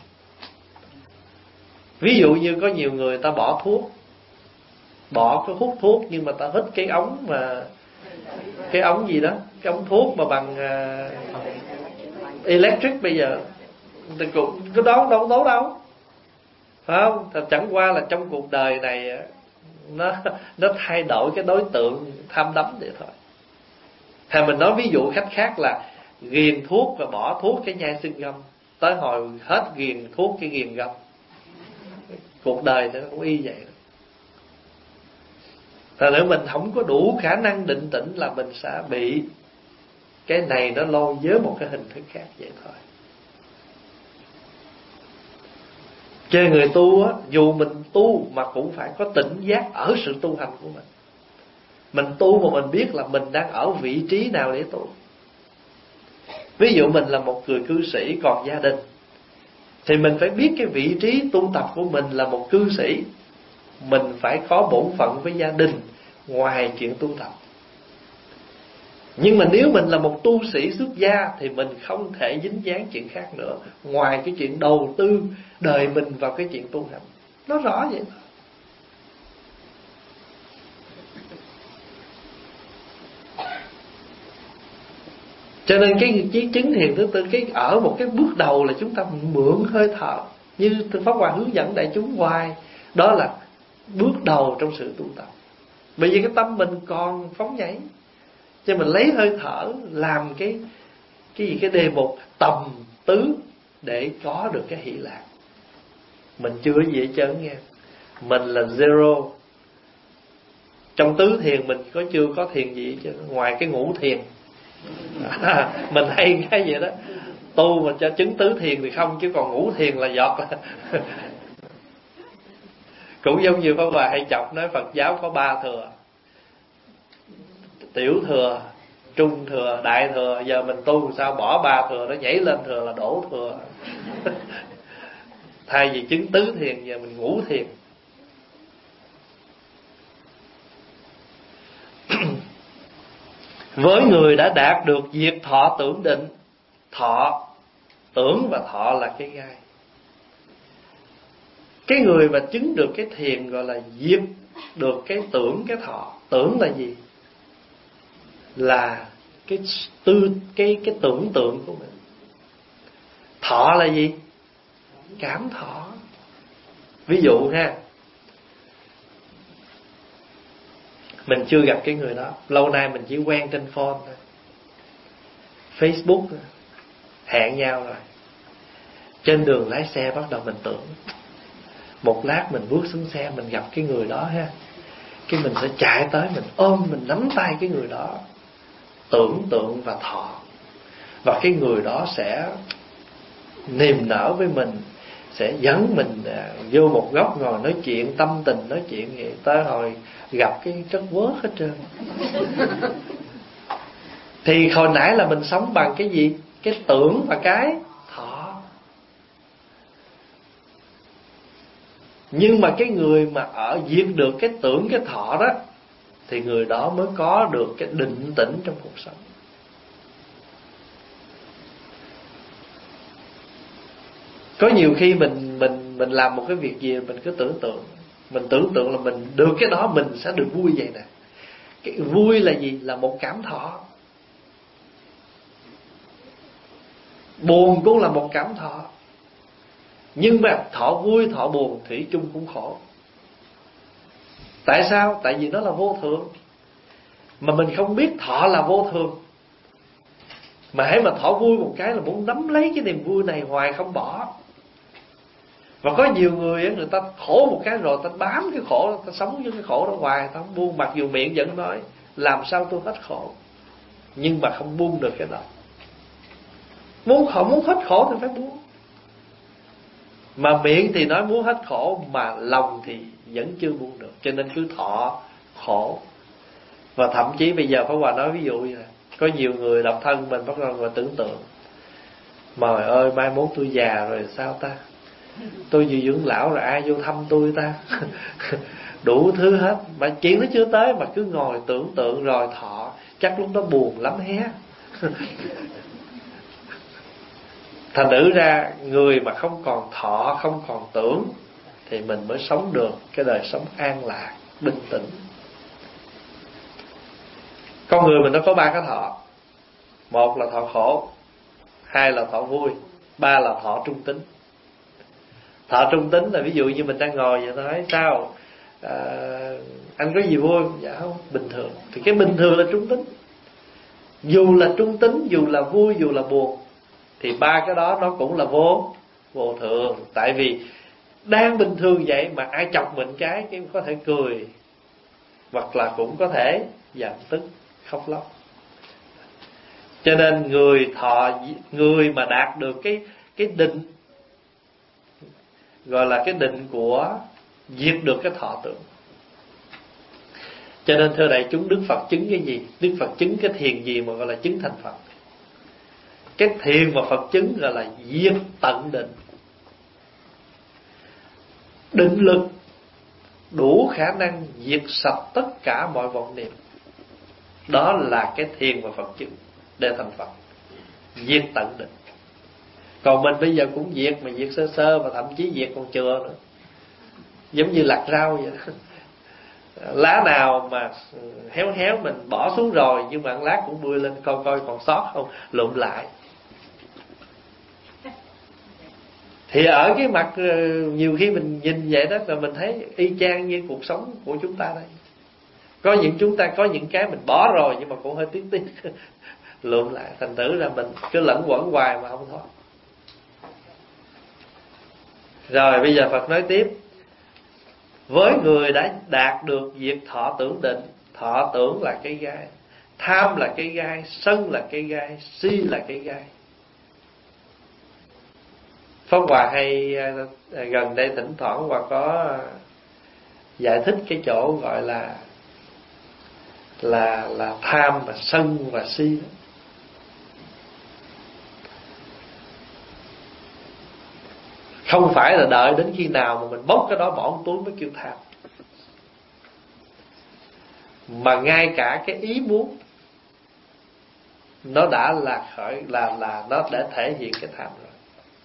S2: Ví dụ như có nhiều người ta bỏ thuốc, bỏ cái hút thuốc, nhưng mà ta hít cái ống mà cái ống gì đó, cái ống thuốc mà bằng uh, electric bây giờ, thì cũng cái đó đâu tốt đâu, phải không? Thì chẳng qua là trong cuộc đời này nó nó thay đổi cái đối tượng tham đắm vậy thôi. Hay mình nói ví dụ khách khác là ghiền thuốc và bỏ thuốc cái nhai xương găm, tới hồi hết ghiền thuốc cái ghiền găm. Cuộc đời nó cũng y vậy. Thật nếu mình không có đủ khả năng định tĩnh là mình sẽ bị cái này nó lôi với một cái hình thức khác vậy thôi. Cho người tu á, dù mình tu mà cũng phải có tỉnh giác ở sự tu hành của mình. Mình tu mà mình biết là mình đang ở vị trí nào để tu. Ví dụ mình là một người cư sĩ còn gia đình, thì mình phải biết cái vị trí tu tập của mình là một cư sĩ. Mình phải có bổn phận với gia đình ngoài chuyện tu tập. Nhưng mà nếu mình là một tu sĩ xuất gia thì mình không thể dính dáng chuyện khác nữa, ngoài cái chuyện đầu tư đời mình vào cái chuyện tu hành. Nó rõ vậy thôi. Cho nên cái chí chứng thiền thứ tư, cái ở một cái bước đầu là chúng ta mượn hơi thở, như Pháp Hòa hướng dẫn đại chúng hoài, đó là bước đầu trong sự tu tập. Bởi vì cái tâm mình còn phóng nhảy, cho mình lấy hơi thở làm cái cái gì cái đề mục tầm tứ để có được cái hỷ lạc. Mình chưa gì hết trơn nghe. Mình là zero, Trong tứ thiền mình có chưa có thiền gì chứ, ngoài cái ngũ thiền. À, mình hay cái vậy đó. Tu mà cho chứng tứ thiền thì không, chứ còn ngũ thiền là giọt. Cũng giống như Pháp Hòa hay chọc nói Phật giáo có ba thừa: tiểu thừa, trung thừa, đại thừa. Giờ mình tu sao bỏ ba thừa nó nhảy lên thừa là đổ thừa. Thay vì chứng tứ thiền, giờ mình ngũ thiền. Với người đã đạt được diệt thọ tưởng định, thọ, tưởng và thọ là cái gai. Cái người mà chứng được cái thiền gọi là diệt được cái tưởng, cái thọ. Tưởng là gì? Là cái tư cái cái tưởng tượng của mình. Thọ là gì? Cảm thọ. Ví dụ ha, mình chưa gặp cái người đó, lâu nay mình chỉ quen trên phone thôi, Facebook thôi. Hẹn nhau rồi, trên đường lái xe bắt đầu mình tưởng, một lát mình bước xuống xe mình gặp cái người đó ha, cái mình sẽ chạy tới, mình ôm, mình nắm tay cái người đó. Tưởng tượng và thọ. Và cái người đó sẽ niềm nở với mình, sẽ dẫn mình vô một góc ngồi nói chuyện, tâm tình nói chuyện vậy, tới hồi gặp cái chất vớt hết trơn. Thì hồi nãy là mình sống bằng cái gì? Cái tưởng và cái thọ. Nhưng mà cái người mà ở diệt được cái tưởng, cái thọ đó, thì người đó mới có được cái định tĩnh trong cuộc sống. Có nhiều khi mình mình mình làm một cái việc gì mình cứ tưởng tượng, mình tưởng tượng là mình được cái đó mình sẽ được vui vậy nè. Cái vui là gì? Là một cảm thọ. Buồn cũng là một cảm thọ. Nhưng mà thọ vui, thọ buồn thủy chung cũng khổ. Tại sao? Tại vì nó là vô thường. Mà mình không biết thọ là vô thường. Mà hễ mà thọ vui một cái là muốn nắm lấy cái niềm vui này hoài không bỏ. Và có nhiều người người ta khổ một cái rồi ta bám cái khổ, ta sống với cái khổ đó hoài, ta không buông. Mặc dù miệng vẫn nói làm sao tôi hết khổ, nhưng mà không buông được cái đó. Muốn khổ, muốn hết khổ thì phải buông. Mà miệng thì nói muốn hết khổ, mà lòng thì vẫn chưa buông được. Cho nên cứ thọ khổ. Và thậm chí bây giờ Pháp Hòa nói ví dụ như là có nhiều người độc thân mình bắt đầu ngồi tưởng tượng, trời ơi mai mốt tôi già rồi sao ta, tôi vừa dưỡng lão rồi ai vô thăm tôi ta. Đủ thứ hết. Mà chuyện nó chưa tới mà cứ ngồi tưởng tượng rồi thọ, chắc lúc đó buồn lắm hé. Thành thử ra người mà không còn thọ, không còn tưởng, thì mình mới sống được cái đời sống an lạc, bình tĩnh. Con người mình nó có ba cái thọ. Một là thọ khổ, hai là thọ vui, ba là thọ trung tính. Thọ trung tính là ví dụ như mình đang ngồi vậy, nói sao à, anh có gì vui không? Dạ không, bình thường. Thì cái bình thường là trung tính. Dù là trung tính, dù là vui, dù là buồn, thì ba cái đó nó cũng là vô vô thường. Tại vì đang bình thường vậy mà ai chọc mình cái cái có thể cười, hoặc là cũng có thể giận tức, khóc lóc. Cho nên người thọ, người mà đạt được cái cái định, gọi là cái định của diệt được cái thọ tưởng. Cho nên thưa đại chúng, Đức Phật chứng cái gì? Đức Phật chứng cái thiền gì mà gọi là chứng thành Phật? Cái thiền mà Phật chứng gọi là diệt tận định. Định lực đủ khả năng diệt sạch tất cả mọi vọng niệm. Đó là cái thiền mà Phật chứng để thành Phật. Diệt tận định. Còn mình bây giờ cũng diệt, mà diệt sơ sơ, và thậm chí diệt còn chừa nữa. Giống như lặt rau vậy đó. Lá nào mà héo héo mình bỏ xuống rồi, nhưng mà lát cũng bươi lên coi coi còn sót không, lụm lại. Thì ở cái mặt nhiều khi mình nhìn vậy đó là mình thấy y chang như cuộc sống của chúng ta đây. Có những chúng ta có những cái mình bỏ rồi nhưng mà cũng hơi tiếc tiếc lượm lại. Thành thử là mình cứ lẫn quẩn hoài mà không thoát. Rồi bây giờ Phật nói tiếp. Với người đã đạt được diệt thọ tưởng định, thọ tưởng là cái gai, tham là cái gai, sân là cái gai, si là cái gai. Pháp Hòa hay gần đây thỉnh thoảng Hòa có giải thích cái chỗ gọi là là là tham và sân và si đó. Không phải là đợi đến khi nào mà mình bốc cái đó bỏ trong túi mới kêu tham, mà ngay cả cái ý muốn nó đã là khởi là là nó đã thể hiện cái tham rồi.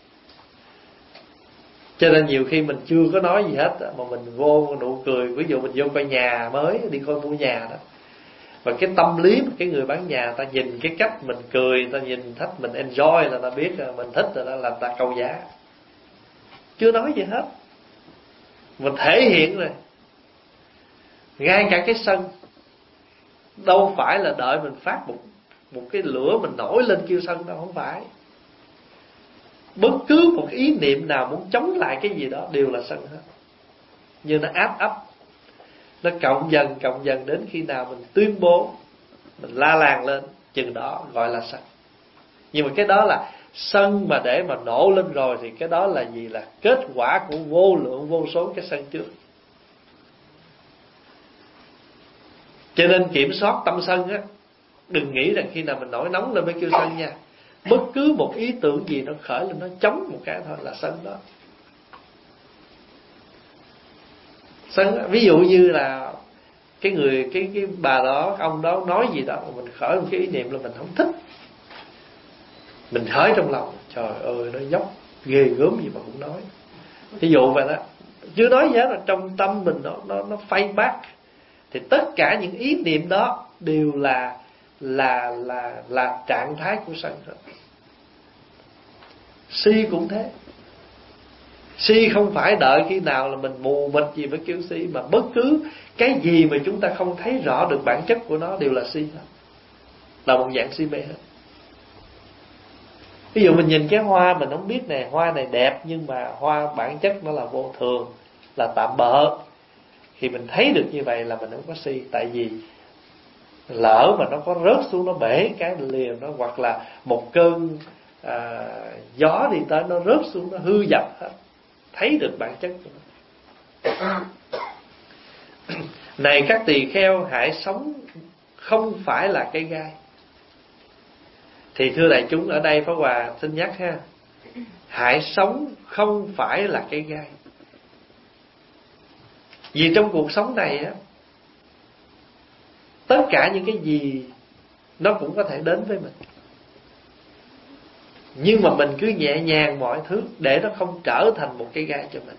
S2: Cho nên nhiều khi mình chưa có nói gì hết mà mình vô nụ cười. Ví dụ mình vô coi nhà mới, đi coi mua nhà đó, và cái tâm lý của cái người bán nhà, ta nhìn cái cách mình cười, ta nhìn thích mình enjoy là ta biết là mình thích rồi, đó là ta câu giá. Chưa nói gì hết, mình thể hiện rồi. Ngay cả cái sân đâu phải là đợi mình phát một một cái lửa mình nổi lên kêu sân đâu, không phải. Bất cứ một ý niệm nào muốn chống lại cái gì đó đều là sân hết. Nhưng nó áp ấp, nó cộng dần cộng dần đến khi nào mình tuyên bố, mình la làng lên, chừng đó gọi là sân. Nhưng mà cái đó là sân mà để mà nổ lên rồi thì cái đó là gì? Là kết quả của vô lượng vô số cái sân trước. Cho nên kiểm soát tâm sân á, đừng nghĩ rằng khi nào mình nổi nóng lên mới kêu sân nha. Bất cứ một ý tưởng gì nó khởi lên, nó chống một cái thôi là sân đó. Sân, ví dụ như là cái người cái cái bà đó, ông đó nói gì đó, mình khởi một cái ý niệm là mình không thích, mình khởi trong lòng, trời ơi nó dốc ghê gớm gì mà cũng nói. Ví dụ vậy đó, chưa nói gì hết, là trong tâm mình nó nó nó fight back, thì tất cả những ý niệm đó đều là là là là trạng thái của sân rồi. Si cũng thế. Si không phải đợi khi nào là mình mù mịt gì mới kêu si, mà bất cứ cái gì mà chúng ta không thấy rõ được bản chất của nó đều là si hết, là một dạng si mê hết. Ví dụ mình nhìn cái hoa, mình không biết nè, hoa này đẹp nhưng mà hoa bản chất nó là vô thường, là tạm bợ. Khi mình thấy được như vậy là mình không có si. Tại vì lỡ mà nó có rớt xuống, nó bể cái liền nó, hoặc là một cơn à, gió đi tới nó rớt xuống, nó hư dập hết, thấy được bản chất của nó. Này các tỳ kheo, hãy sống không phải là cái gai. Thì thưa đại chúng, ở đây Pháp Hòa xin nhắc ha, hãy sống không phải là cái gai. Vì trong cuộc sống này á, tất cả những cái gì nó cũng có thể đến với mình, nhưng mà mình cứ nhẹ nhàng mọi thứ để nó không trở thành một cái gai cho mình.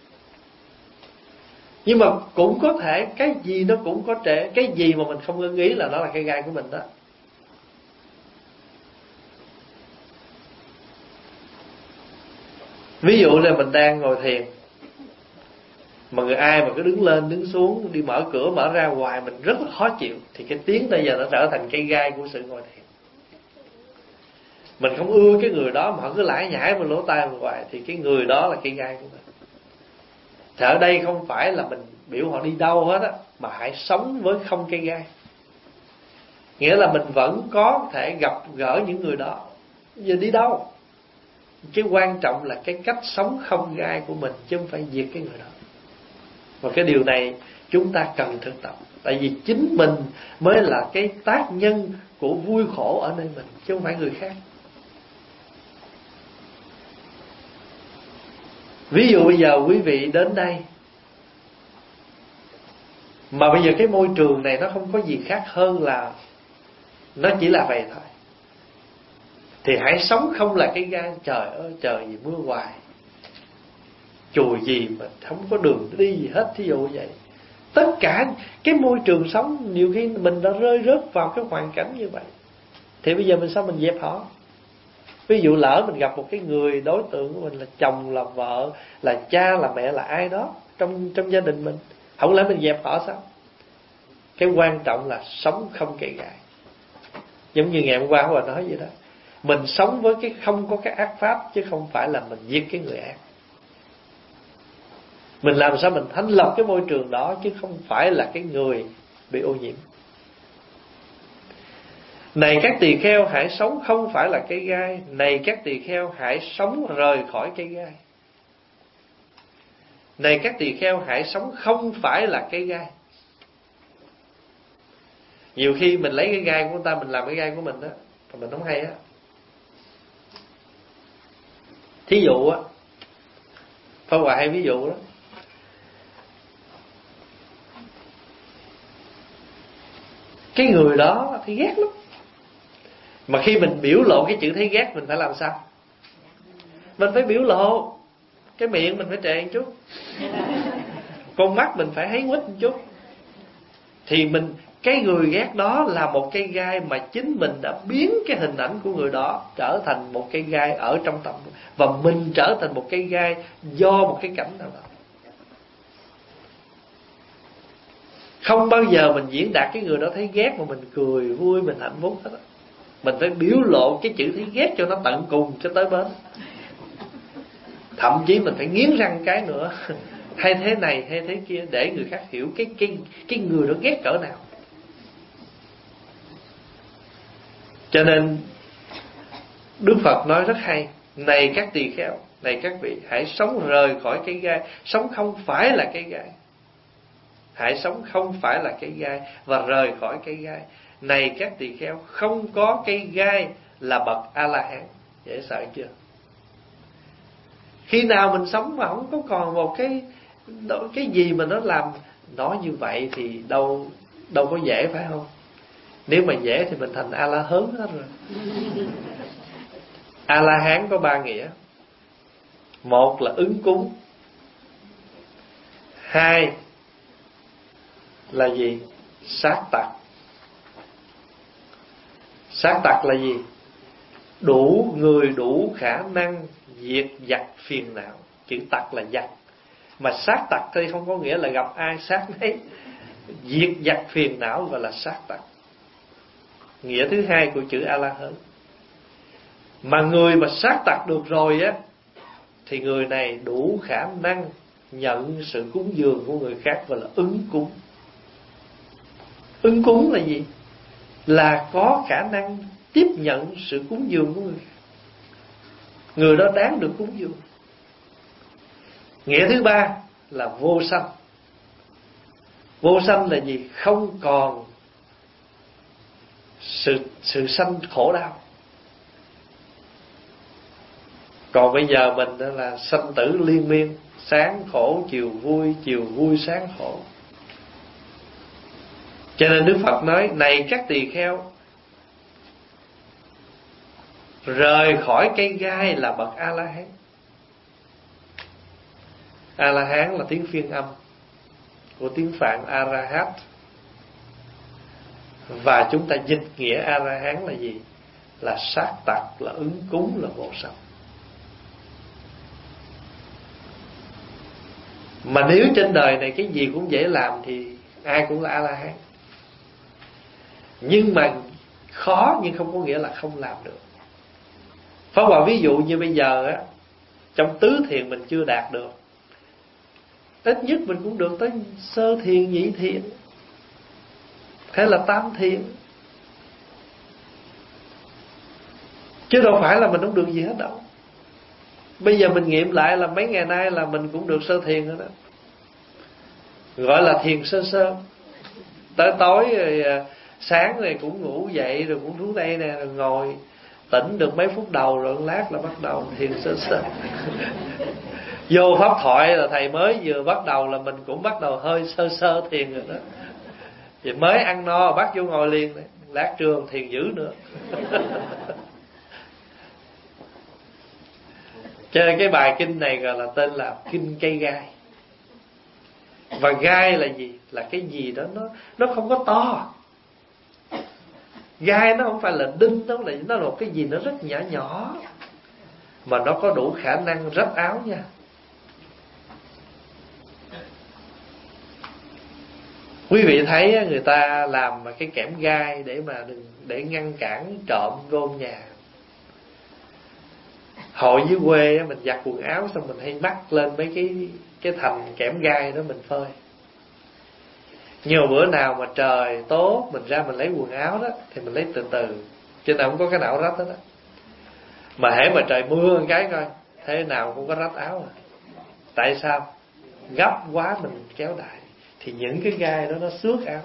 S2: Nhưng mà cũng có thể cái gì nó cũng có trẻ, cái gì mà mình không ưng ý là nó là cái gai của mình đó. Ví dụ là mình đang ngồi thiền, mà người ai mà cứ đứng lên đứng xuống, đi mở cửa mở ra hoài mình rất là khó chịu, thì cái tiếng bây giờ nó trở thành cái gai của sự ngồi thiền. Mình không ưa cái người đó mà họ cứ lải nhải vào lỗ tai mình hoài, thì cái người đó là cái gai của mình. Thì ở đây không phải là mình biểu họ đi đâu hết á, mà hãy sống với không cái gai. Nghĩa là mình vẫn có thể gặp gỡ những người đó, giờ đi đâu. Cái quan trọng là cái cách sống không gai của mình, chứ không phải diệt cái người đó. Và cái điều này chúng ta cần thực tập. Tại vì chính mình mới là cái tác nhân của vui khổ ở nơi mình, chứ không phải người khác. Ví dụ bây giờ quý vị đến đây, mà bây giờ cái môi trường này nó không có gì khác hơn là nó chỉ là vậy thôi, thì hãy sống không là cái gai. Trời ơi trời gì mưa hoài, chùi gì mà không có đường đi gì hết, thí dụ vậy. Tất cả cái môi trường sống, nhiều khi mình đã rơi rớt vào cái hoàn cảnh như vậy, thì bây giờ mình sao mình dẹp họ? Ví dụ lỡ mình gặp một cái người đối tượng của mình là chồng, là vợ, là cha, là mẹ, là ai đó trong trong gia đình mình, không lẽ mình dẹp họ sao? Cái quan trọng là sống không cây gai. Giống như ngày hôm qua Hòa nói vậy đó, mình sống với cái không có cái ác pháp, chứ không phải là mình giết cái người ác. Mình làm sao mình thanh lọc cái môi trường đó, chứ không phải là cái người bị ô nhiễm. Này các tỳ kheo, hãy sống không phải là cây gai. Này các tỳ kheo, hãy sống rời khỏi cây gai. Này các tỳ kheo, hãy sống không phải là cây gai. Nhiều khi mình lấy cái gai của người ta, mình làm cái gai của mình đó, mà mình không hay á. Thí dụ á, Pháp Hòa hay ví dụ đó, cái người đó thấy ghét lắm, mà khi mình biểu lộ cái chữ thấy ghét, mình phải làm sao? Mình phải biểu lộ. Cái miệng mình phải trề một chút, con mắt mình phải háy quýt một chút. Thì mình, cái người ghét đó là một cây gai mà chính mình đã biến cái hình ảnh của người đó trở thành một cây gai ở trong tâm, và mình trở thành một cây gai do một cái cảnh nào đó. Không bao giờ mình diễn đạt cái người đó thấy ghét mà mình cười vui, mình hạnh phúc hết. Mình phải biểu lộ cái chữ thấy ghét cho nó tận cùng, cho tới bến. Thậm chí mình phải nghiến răng cái nữa, hay thế này hay thế kia, để người khác hiểu cái cái cái người đó ghét cỡ nào. Cho nên Đức Phật nói rất hay: này các tỳ kheo, này các vị, hãy sống rời khỏi cây gai. Sống không phải là cây gai. Hãy sống không phải là cây gai và rời khỏi cây gai. Này các tỳ kheo, không có cây gai là bậc A-la-hán. Dễ sợ chưa? Khi nào mình sống mà không có còn một cái cái gì mà nó làm nói như vậy thì đâu đâu có dễ, phải không? Nếu mà dễ thì mình thành A-la-hớn hết rồi. A-la-hán có ba nghĩa. Một là ứng cúng. Hai là gì? Sát tặc. Sát tặc là gì? Đủ người, đủ khả năng diệt giặc phiền não. Chữ tặc là giặc, mà sát tặc thì không có nghĩa là gặp ai sát nấy. Diệt giặc phiền não gọi là sát tặc. Nghĩa thứ hai của chữ A-la-hán. Mà người mà sát tặc được rồi á, thì người này đủ khả năng nhận sự cúng dường của người khác, và là ứng cúng. Ứng cúng là gì? Là có khả năng tiếp nhận sự cúng dường của người khác. Người đó đáng được cúng dường. Nghĩa thứ ba là vô sanh. Vô sanh là gì? Không còn sự, sự sanh khổ đau. Còn bây giờ mình là sanh tử liên miên, sáng khổ chiều vui, chiều vui sáng khổ. Cho nên Đức Phật nói: này các tỳ kheo, rời khỏi cây gai là bậc A-la-hán. A-la-hán là tiếng phiên âm của tiếng Phạn A-ra-hát. Và chúng ta dịch nghĩa A-la-hán là gì? Là sát tặc, là ứng cúng, là vô sanh. Mà nếu trên đời này cái gì cũng dễ làm thì ai cũng là A-la-hán. Nhưng mà khó, nhưng không có nghĩa là không làm được. Pháp Hòa ví dụ như bây giờ á, trong tứ thiền mình chưa đạt được, ít nhất mình cũng được tới sơ thiền, nhị thiền, hay là tam thiền. Chứ đâu phải là mình không được gì hết đâu. Bây giờ mình nghiệm lại là mấy ngày nay là mình cũng được sơ thiền rồi đó. Gọi là thiền sơ sơ. Tới tối rồi, sáng rồi cũng ngủ dậy, rồi cũng xuống đây nè, rồi ngồi tỉnh được mấy phút đầu, rồi lát là bắt đầu thiền sơ sơ. Vô pháp thoại là thầy mới vừa bắt đầu là mình cũng bắt đầu hơi sơ sơ thiền rồi đó. Vì mới ăn no bắt vô ngồi liền, lát trưa thiền dữ nữa. Cho nên cái bài kinh này gọi là tên là kinh cây gai. Và gai là gì? Là cái gì đó nó nó không có to. Gai nó không phải là đinh, nó là nó là một cái gì nó rất nhỏ nhỏ, mà nó có đủ khả năng rách áo nha. Quý vị thấy người ta làm cái kẽm gai để mà đừng để ngăn cản trộm vô nhà. Hội dưới quê mình giặt quần áo xong mình hay mắc lên mấy cái cái thành kẽm gai đó mình phơi. Nhưng mà bữa nào mà trời tốt mình ra mình lấy quần áo đó thì mình lấy từ từ, chứ nào không có cái nào rách hết đó. Mà hễ mà trời mưa một cái coi, thế nào cũng có rách áo à. Tại sao? Gấp quá mình kéo đại thì những cái gai đó nó xước áo.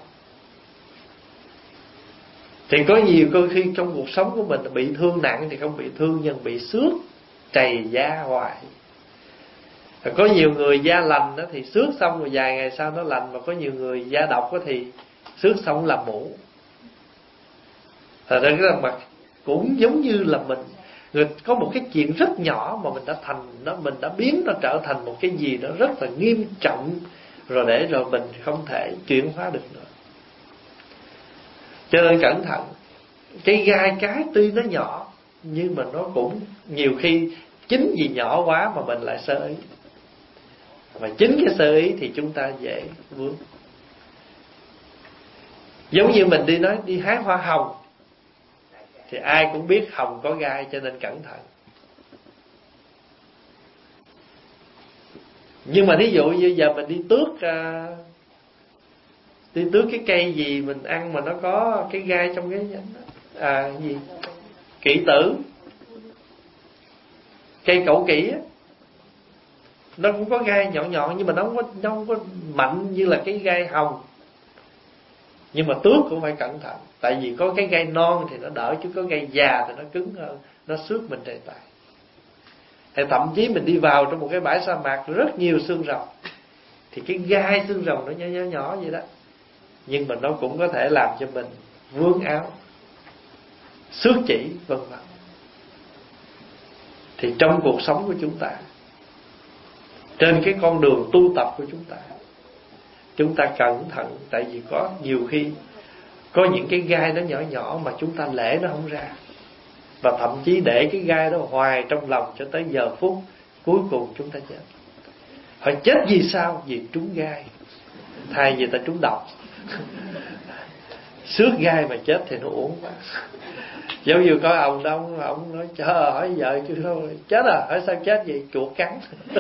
S2: Thì có nhiều đôi khi trong cuộc sống của mình bị thương nặng thì không bị thương, nhưng bị xước trầy da hoài. Có nhiều người da lành đó thì xước xong rồi vài ngày sau nó lành, mà có nhiều người da độc đó thì xước xong làm mũ. Thật ra cái mặt cũng giống như là mình người có một cái chuyện rất nhỏ mà mình đã thành nó, mình đã biến nó trở thành một cái gì đó rất là nghiêm trọng, rồi để rồi mình không thể chuyển hóa được nữa. Cho nên cẩn thận. Cái gai cái tuy nó nhỏ, nhưng mà nó cũng nhiều khi chính vì nhỏ quá mà mình lại sơ ý. Mà chính cái sơ ý thì chúng ta dễ vướng. Giống như mình đi nói đi hái hoa hồng, thì ai cũng biết hồng có gai cho nên cẩn thận. Nhưng mà thí dụ như giờ mình đi tước uh, Đi tước cái cây gì mình ăn mà nó có cái gai trong cái à gì kỷ tử, cây cẩu kỷ á, nó cũng có gai nhọn nhọn nhưng mà nó không có, nó không có mạnh như là cái gai hồng. Nhưng mà tước cũng phải cẩn thận, tại vì có cái gai non thì nó đỡ, chứ có gai già thì nó cứng hơn, nó xước mình trầy tay. Thì thậm chí mình đi vào trong một cái bãi sa mạc rất nhiều xương rồng, thì cái gai xương rồng nó nhỏ nhỏ nhỏ vậy đó, nhưng mà nó cũng có thể làm cho mình vướng áo, xước chỉ vân vân. Thì trong cuộc sống của chúng ta, trên cái con đường tu tập của chúng ta, chúng ta cẩn thận. Tại vì có nhiều khi có những cái gai nó nhỏ nhỏ mà chúng ta lễ nó không ra, và thậm chí để cái gai đó hoài trong lòng cho tới giờ phút cuối cùng chúng ta chết. Hỏi chết vì sao? Vì trúng gai, thay vì ta trúng độc. Xước gai mà chết thì nó uổng quá. Giống như có ông đó, ông, ông nói trời ơi, hỏi vợ chứ thôi chết à, hỏi sao chết vậy? Chuột cắn.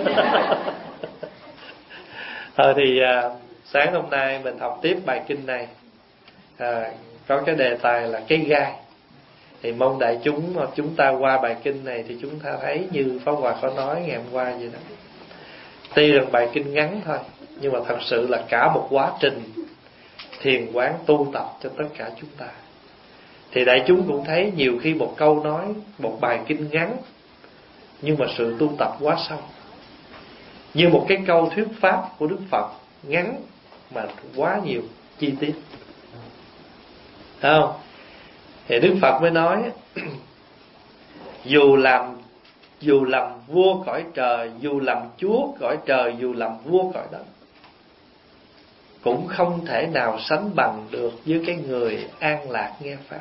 S2: Thôi thì à, sáng hôm nay mình học tiếp bài kinh này, à, có cái đề tài là cái gai. Thì mong đại chúng mà chúng ta qua bài kinh này thì chúng ta thấy như Pháp Hòa có nói ngày hôm qua vậy đó. Tuy rằng bài kinh ngắn thôi, nhưng mà thật sự là cả một quá trình thiền quán tu tập cho tất cả chúng ta. Thì đại chúng cũng thấy nhiều khi một câu nói, một bài kinh ngắn, nhưng mà sự tu tập quá sâu. Như một cái câu thuyết pháp của Đức Phật ngắn mà quá nhiều chi tiết. Thấy không? Thì Đức Phật mới nói dù làm dù làm vua cõi trời, dù làm chúa cõi trời, dù làm vua cõi đất, cũng không thể nào sánh bằng được với cái người an lạc nghe pháp.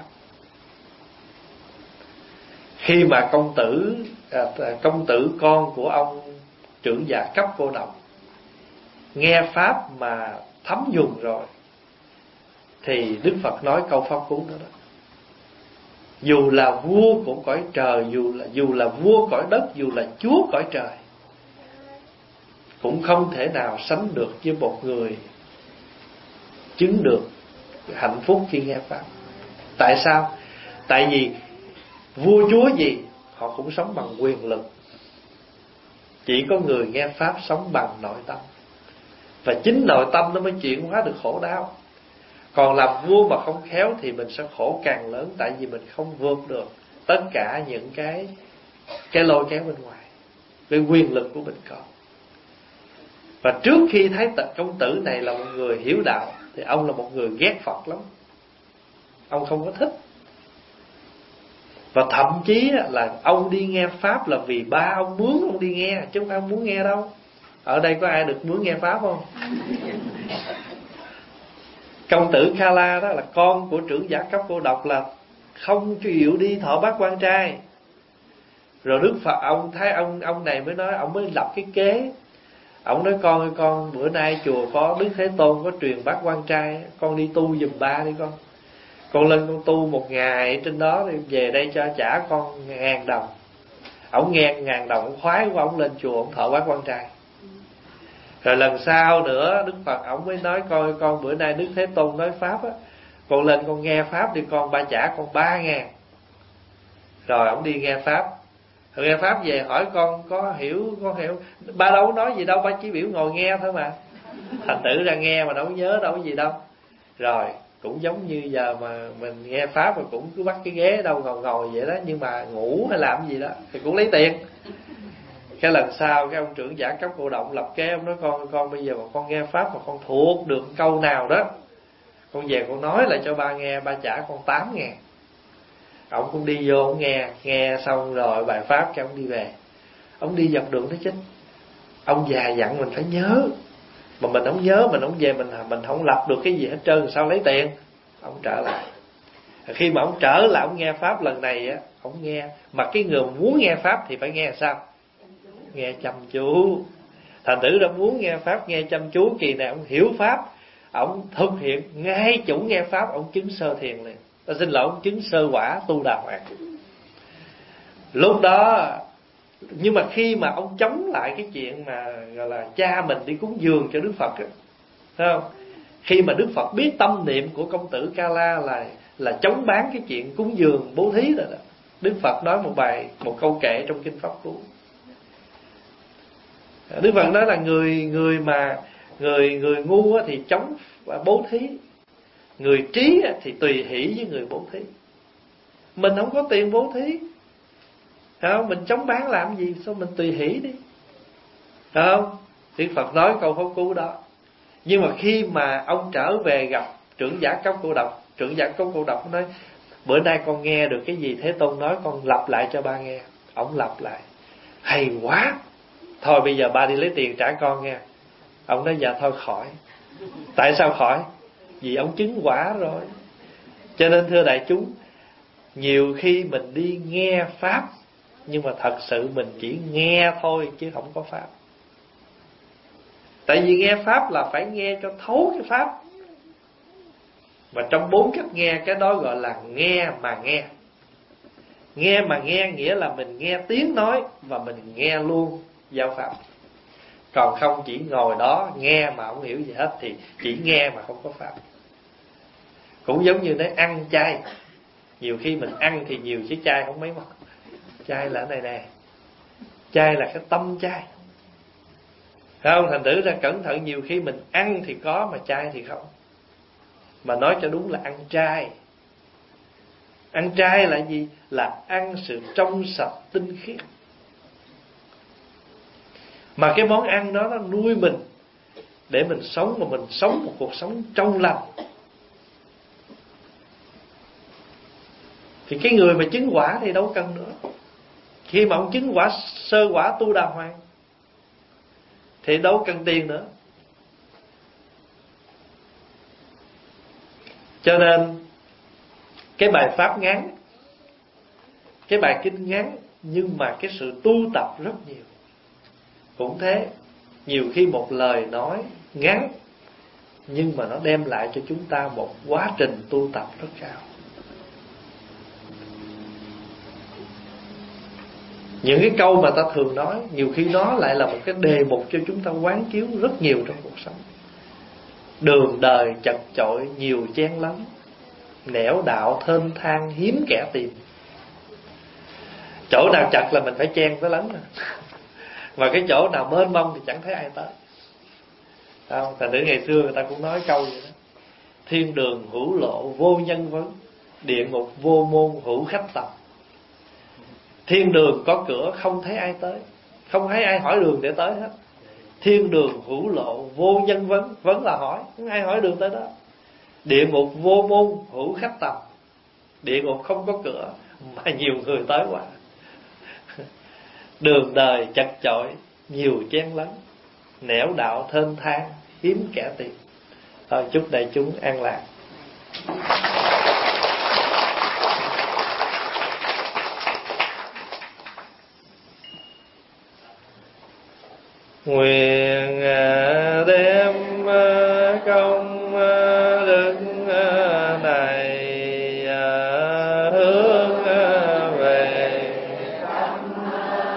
S2: Khi mà công tử à, công tử con của ông trưởng giả cấp cô độc nghe pháp mà thấm nhuần rồi, thì Đức Phật nói câu pháp cú đó đó: dù là vua của cõi trời, dù là dù là vua cõi đất, dù là chúa cõi trời, cũng không thể nào sánh được với một người chứng được hạnh phúc khi nghe pháp. Tại sao? Tại vì vua chúa gì họ cũng sống bằng quyền lực, chỉ có người nghe pháp sống bằng nội tâm, và chính nội tâm nó mới chuyển hóa được khổ đau. Còn làm vua mà không khéo thì mình sẽ khổ càng lớn, tại vì mình không vượt được tất cả những cái cái lôi kéo bên ngoài, cái quyền lực của mình có. Và trước khi Thái Tật công tử này là một người hiểu đạo, thì ông là một người ghét Phật lắm. Ông không có thích. Và thậm chí là ông đi nghe pháp là vì ba ông mướn ông đi nghe, chứ không phải ông muốn nghe đâu. Ở đây có ai được mướn nghe pháp không? Công tử Kala đó là con của trưởng giả cấp cô độc, là không chịu đi thọ bát quan trai. Rồi Đức Phật ông thấy ông ông này mới nói, ông mới lập cái kế. Ông nói con ơi con, bữa nay chùa có Đức Thế Tôn có truyền bát quan trai, con đi tu giùm ba đi con. Con lên con tu một ngày trên đó, thì về đây cho trả con ngàn đồng. Ổng nghe ngàn đồng, ổng khoái quá, ổng lên chùa ổng thọ Bát Quan Trai. Rồi lần sau nữa Đức Phật ổng mới nói coi con bữa nay Đức Thế Tôn nói pháp á, con lên con nghe pháp đi con, ba trả con ba ngàn. Rồi ổng đi nghe pháp. Rồi nghe pháp về hỏi con có hiểu, con hiểu. Ba đâu có nói gì đâu, ba chỉ biểu ngồi nghe thôi mà. Thành tử ra nghe mà đâu có nhớ đâu có gì đâu. Rồi cũng giống như giờ mà mình nghe pháp rồi cũng cứ bắt cái ghế đâu ngồi ngồi vậy đó, nhưng mà ngủ hay làm gì đó thì cũng lấy tiền. Cái lần sau cái ông trưởng giả cấp cổ động lập kế, ông nói con con bây giờ mà con nghe pháp mà con thuộc được câu nào đó, con về con nói lại cho ba nghe, ba trả con tám ngàn. Ông cũng đi vô ông nghe, nghe xong rồi bài pháp cái ông đi về. Ông đi dọc đường đó chết. Ông già dặn mình phải nhớ, mà mình không nhớ, mình không về, mình mình không lập được cái gì hết trơn, sao lấy tiền? Ông trở lại. Khi mà ông trở lại, ông nghe pháp lần này á, ông nghe, mà cái người muốn nghe pháp thì phải nghe sao? Nghe chăm chú. Thành tử đã muốn nghe pháp, nghe chăm chú, kỳ này ông hiểu pháp, ông thực hiện ngay chủ nghe pháp, ông chứng sơ thiền liền. Ta xin lỗi, ông chứng sơ quả tu đà hoàng. Lúc đó, nhưng mà khi mà ông chống lại cái chuyện mà gọi là cha mình đi cúng dường cho Đức Phật á, thấy không? Khi mà Đức Phật biết tâm niệm của công tử Ca La là là chống bán cái chuyện cúng dường bố thí rồi đó, Đức Phật nói một bài, một câu kệ trong kinh Pháp Cú. Đức Phật nói là người người mà người người ngu thì chống bố thí, người trí thì tùy hỷ với người bố thí. Mình không có tiền bố thí, không? Mình chống bán làm gì, sao mình tùy hỷ đi, không? Đức Phật nói câu Pháp Cú đó. Nhưng mà khi mà ông trở về gặp trưởng giả Cốc Cô Độc, trưởng giả Cốc Cô Độc nói bữa nay con nghe được cái gì Thế Tôn nói, con lặp lại cho ba nghe. Ông lặp lại, hay quá, thôi bây giờ ba đi lấy tiền trả con nghe. Ông nói dạ thôi khỏi. Tại sao khỏi? Vì ông chứng quả rồi. Cho nên thưa đại chúng, nhiều khi mình đi nghe pháp, nhưng mà thật sự mình chỉ nghe thôi chứ không có pháp. Tại vì nghe pháp là phải nghe cho thấu cái pháp. Mà trong bốn cách nghe, cái đó gọi là nghe mà nghe. Nghe mà nghe nghĩa là mình nghe tiếng nói và mình nghe luôn giáo pháp. Còn không chỉ ngồi đó nghe mà không hiểu gì hết thì chỉ nghe mà không có pháp. Cũng giống như đấy, ăn chay, nhiều khi mình ăn thì nhiều chứ chay không mấy mà. Chay là cái này nè, chay là cái tâm chay, không? Thành thử ra cẩn thận, nhiều khi mình ăn thì có mà chay thì không. Mà nói cho đúng là ăn chay. Ăn chay là gì? Là ăn sự trong sạch tinh khiết. Mà cái món ăn đó nó nuôi mình để mình sống, mà mình sống một cuộc sống trong lành. Thì cái người mà chứng quả thì đâu cần nữa. Khi mà ông chứng quả sơ quả tu đà hoàng thì đâu cần tiền nữa. Cho nên cái bài pháp ngắn, cái bài kinh ngắn, nhưng mà cái sự tu tập rất nhiều. Cũng thế, nhiều khi một lời nói ngắn nhưng mà nó đem lại cho chúng ta một quá trình tu tập rất cao. Những cái câu mà ta thường nói, nhiều khi nó lại là một cái đề mục cho chúng ta quán chiếu rất nhiều trong cuộc sống. Đường đời chật chội nhiều chen lấn, nẻo đạo thênh thang hiếm kẻ tìm. Chỗ nào chật là mình phải chen tới lấn. Mà cái chỗ nào mênh mông thì chẳng thấy ai tới. Không? Thành thử ngày xưa người ta cũng nói câu vậy đó: thiên đường hữu lộ vô nhân vấn, địa ngục vô môn hữu khách tập. Thiên đường có cửa không thấy ai tới, không thấy ai hỏi đường để tới hết. Thiên đường hữu lộ vô nhân vấn, vấn là hỏi, không ai hỏi đường tới đó. Địa ngục vô môn hữu khách tập, địa ngục không có cửa mà nhiều người tới quá. Đường đời chật chội nhiều chen lấn, nẻo đạo thênh thang hiếm kẻ tìm. Thôi chúc đại chúng an lạc. Nguyện đem công đức này hướng về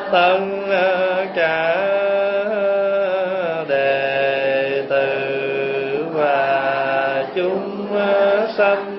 S2: chúng sanh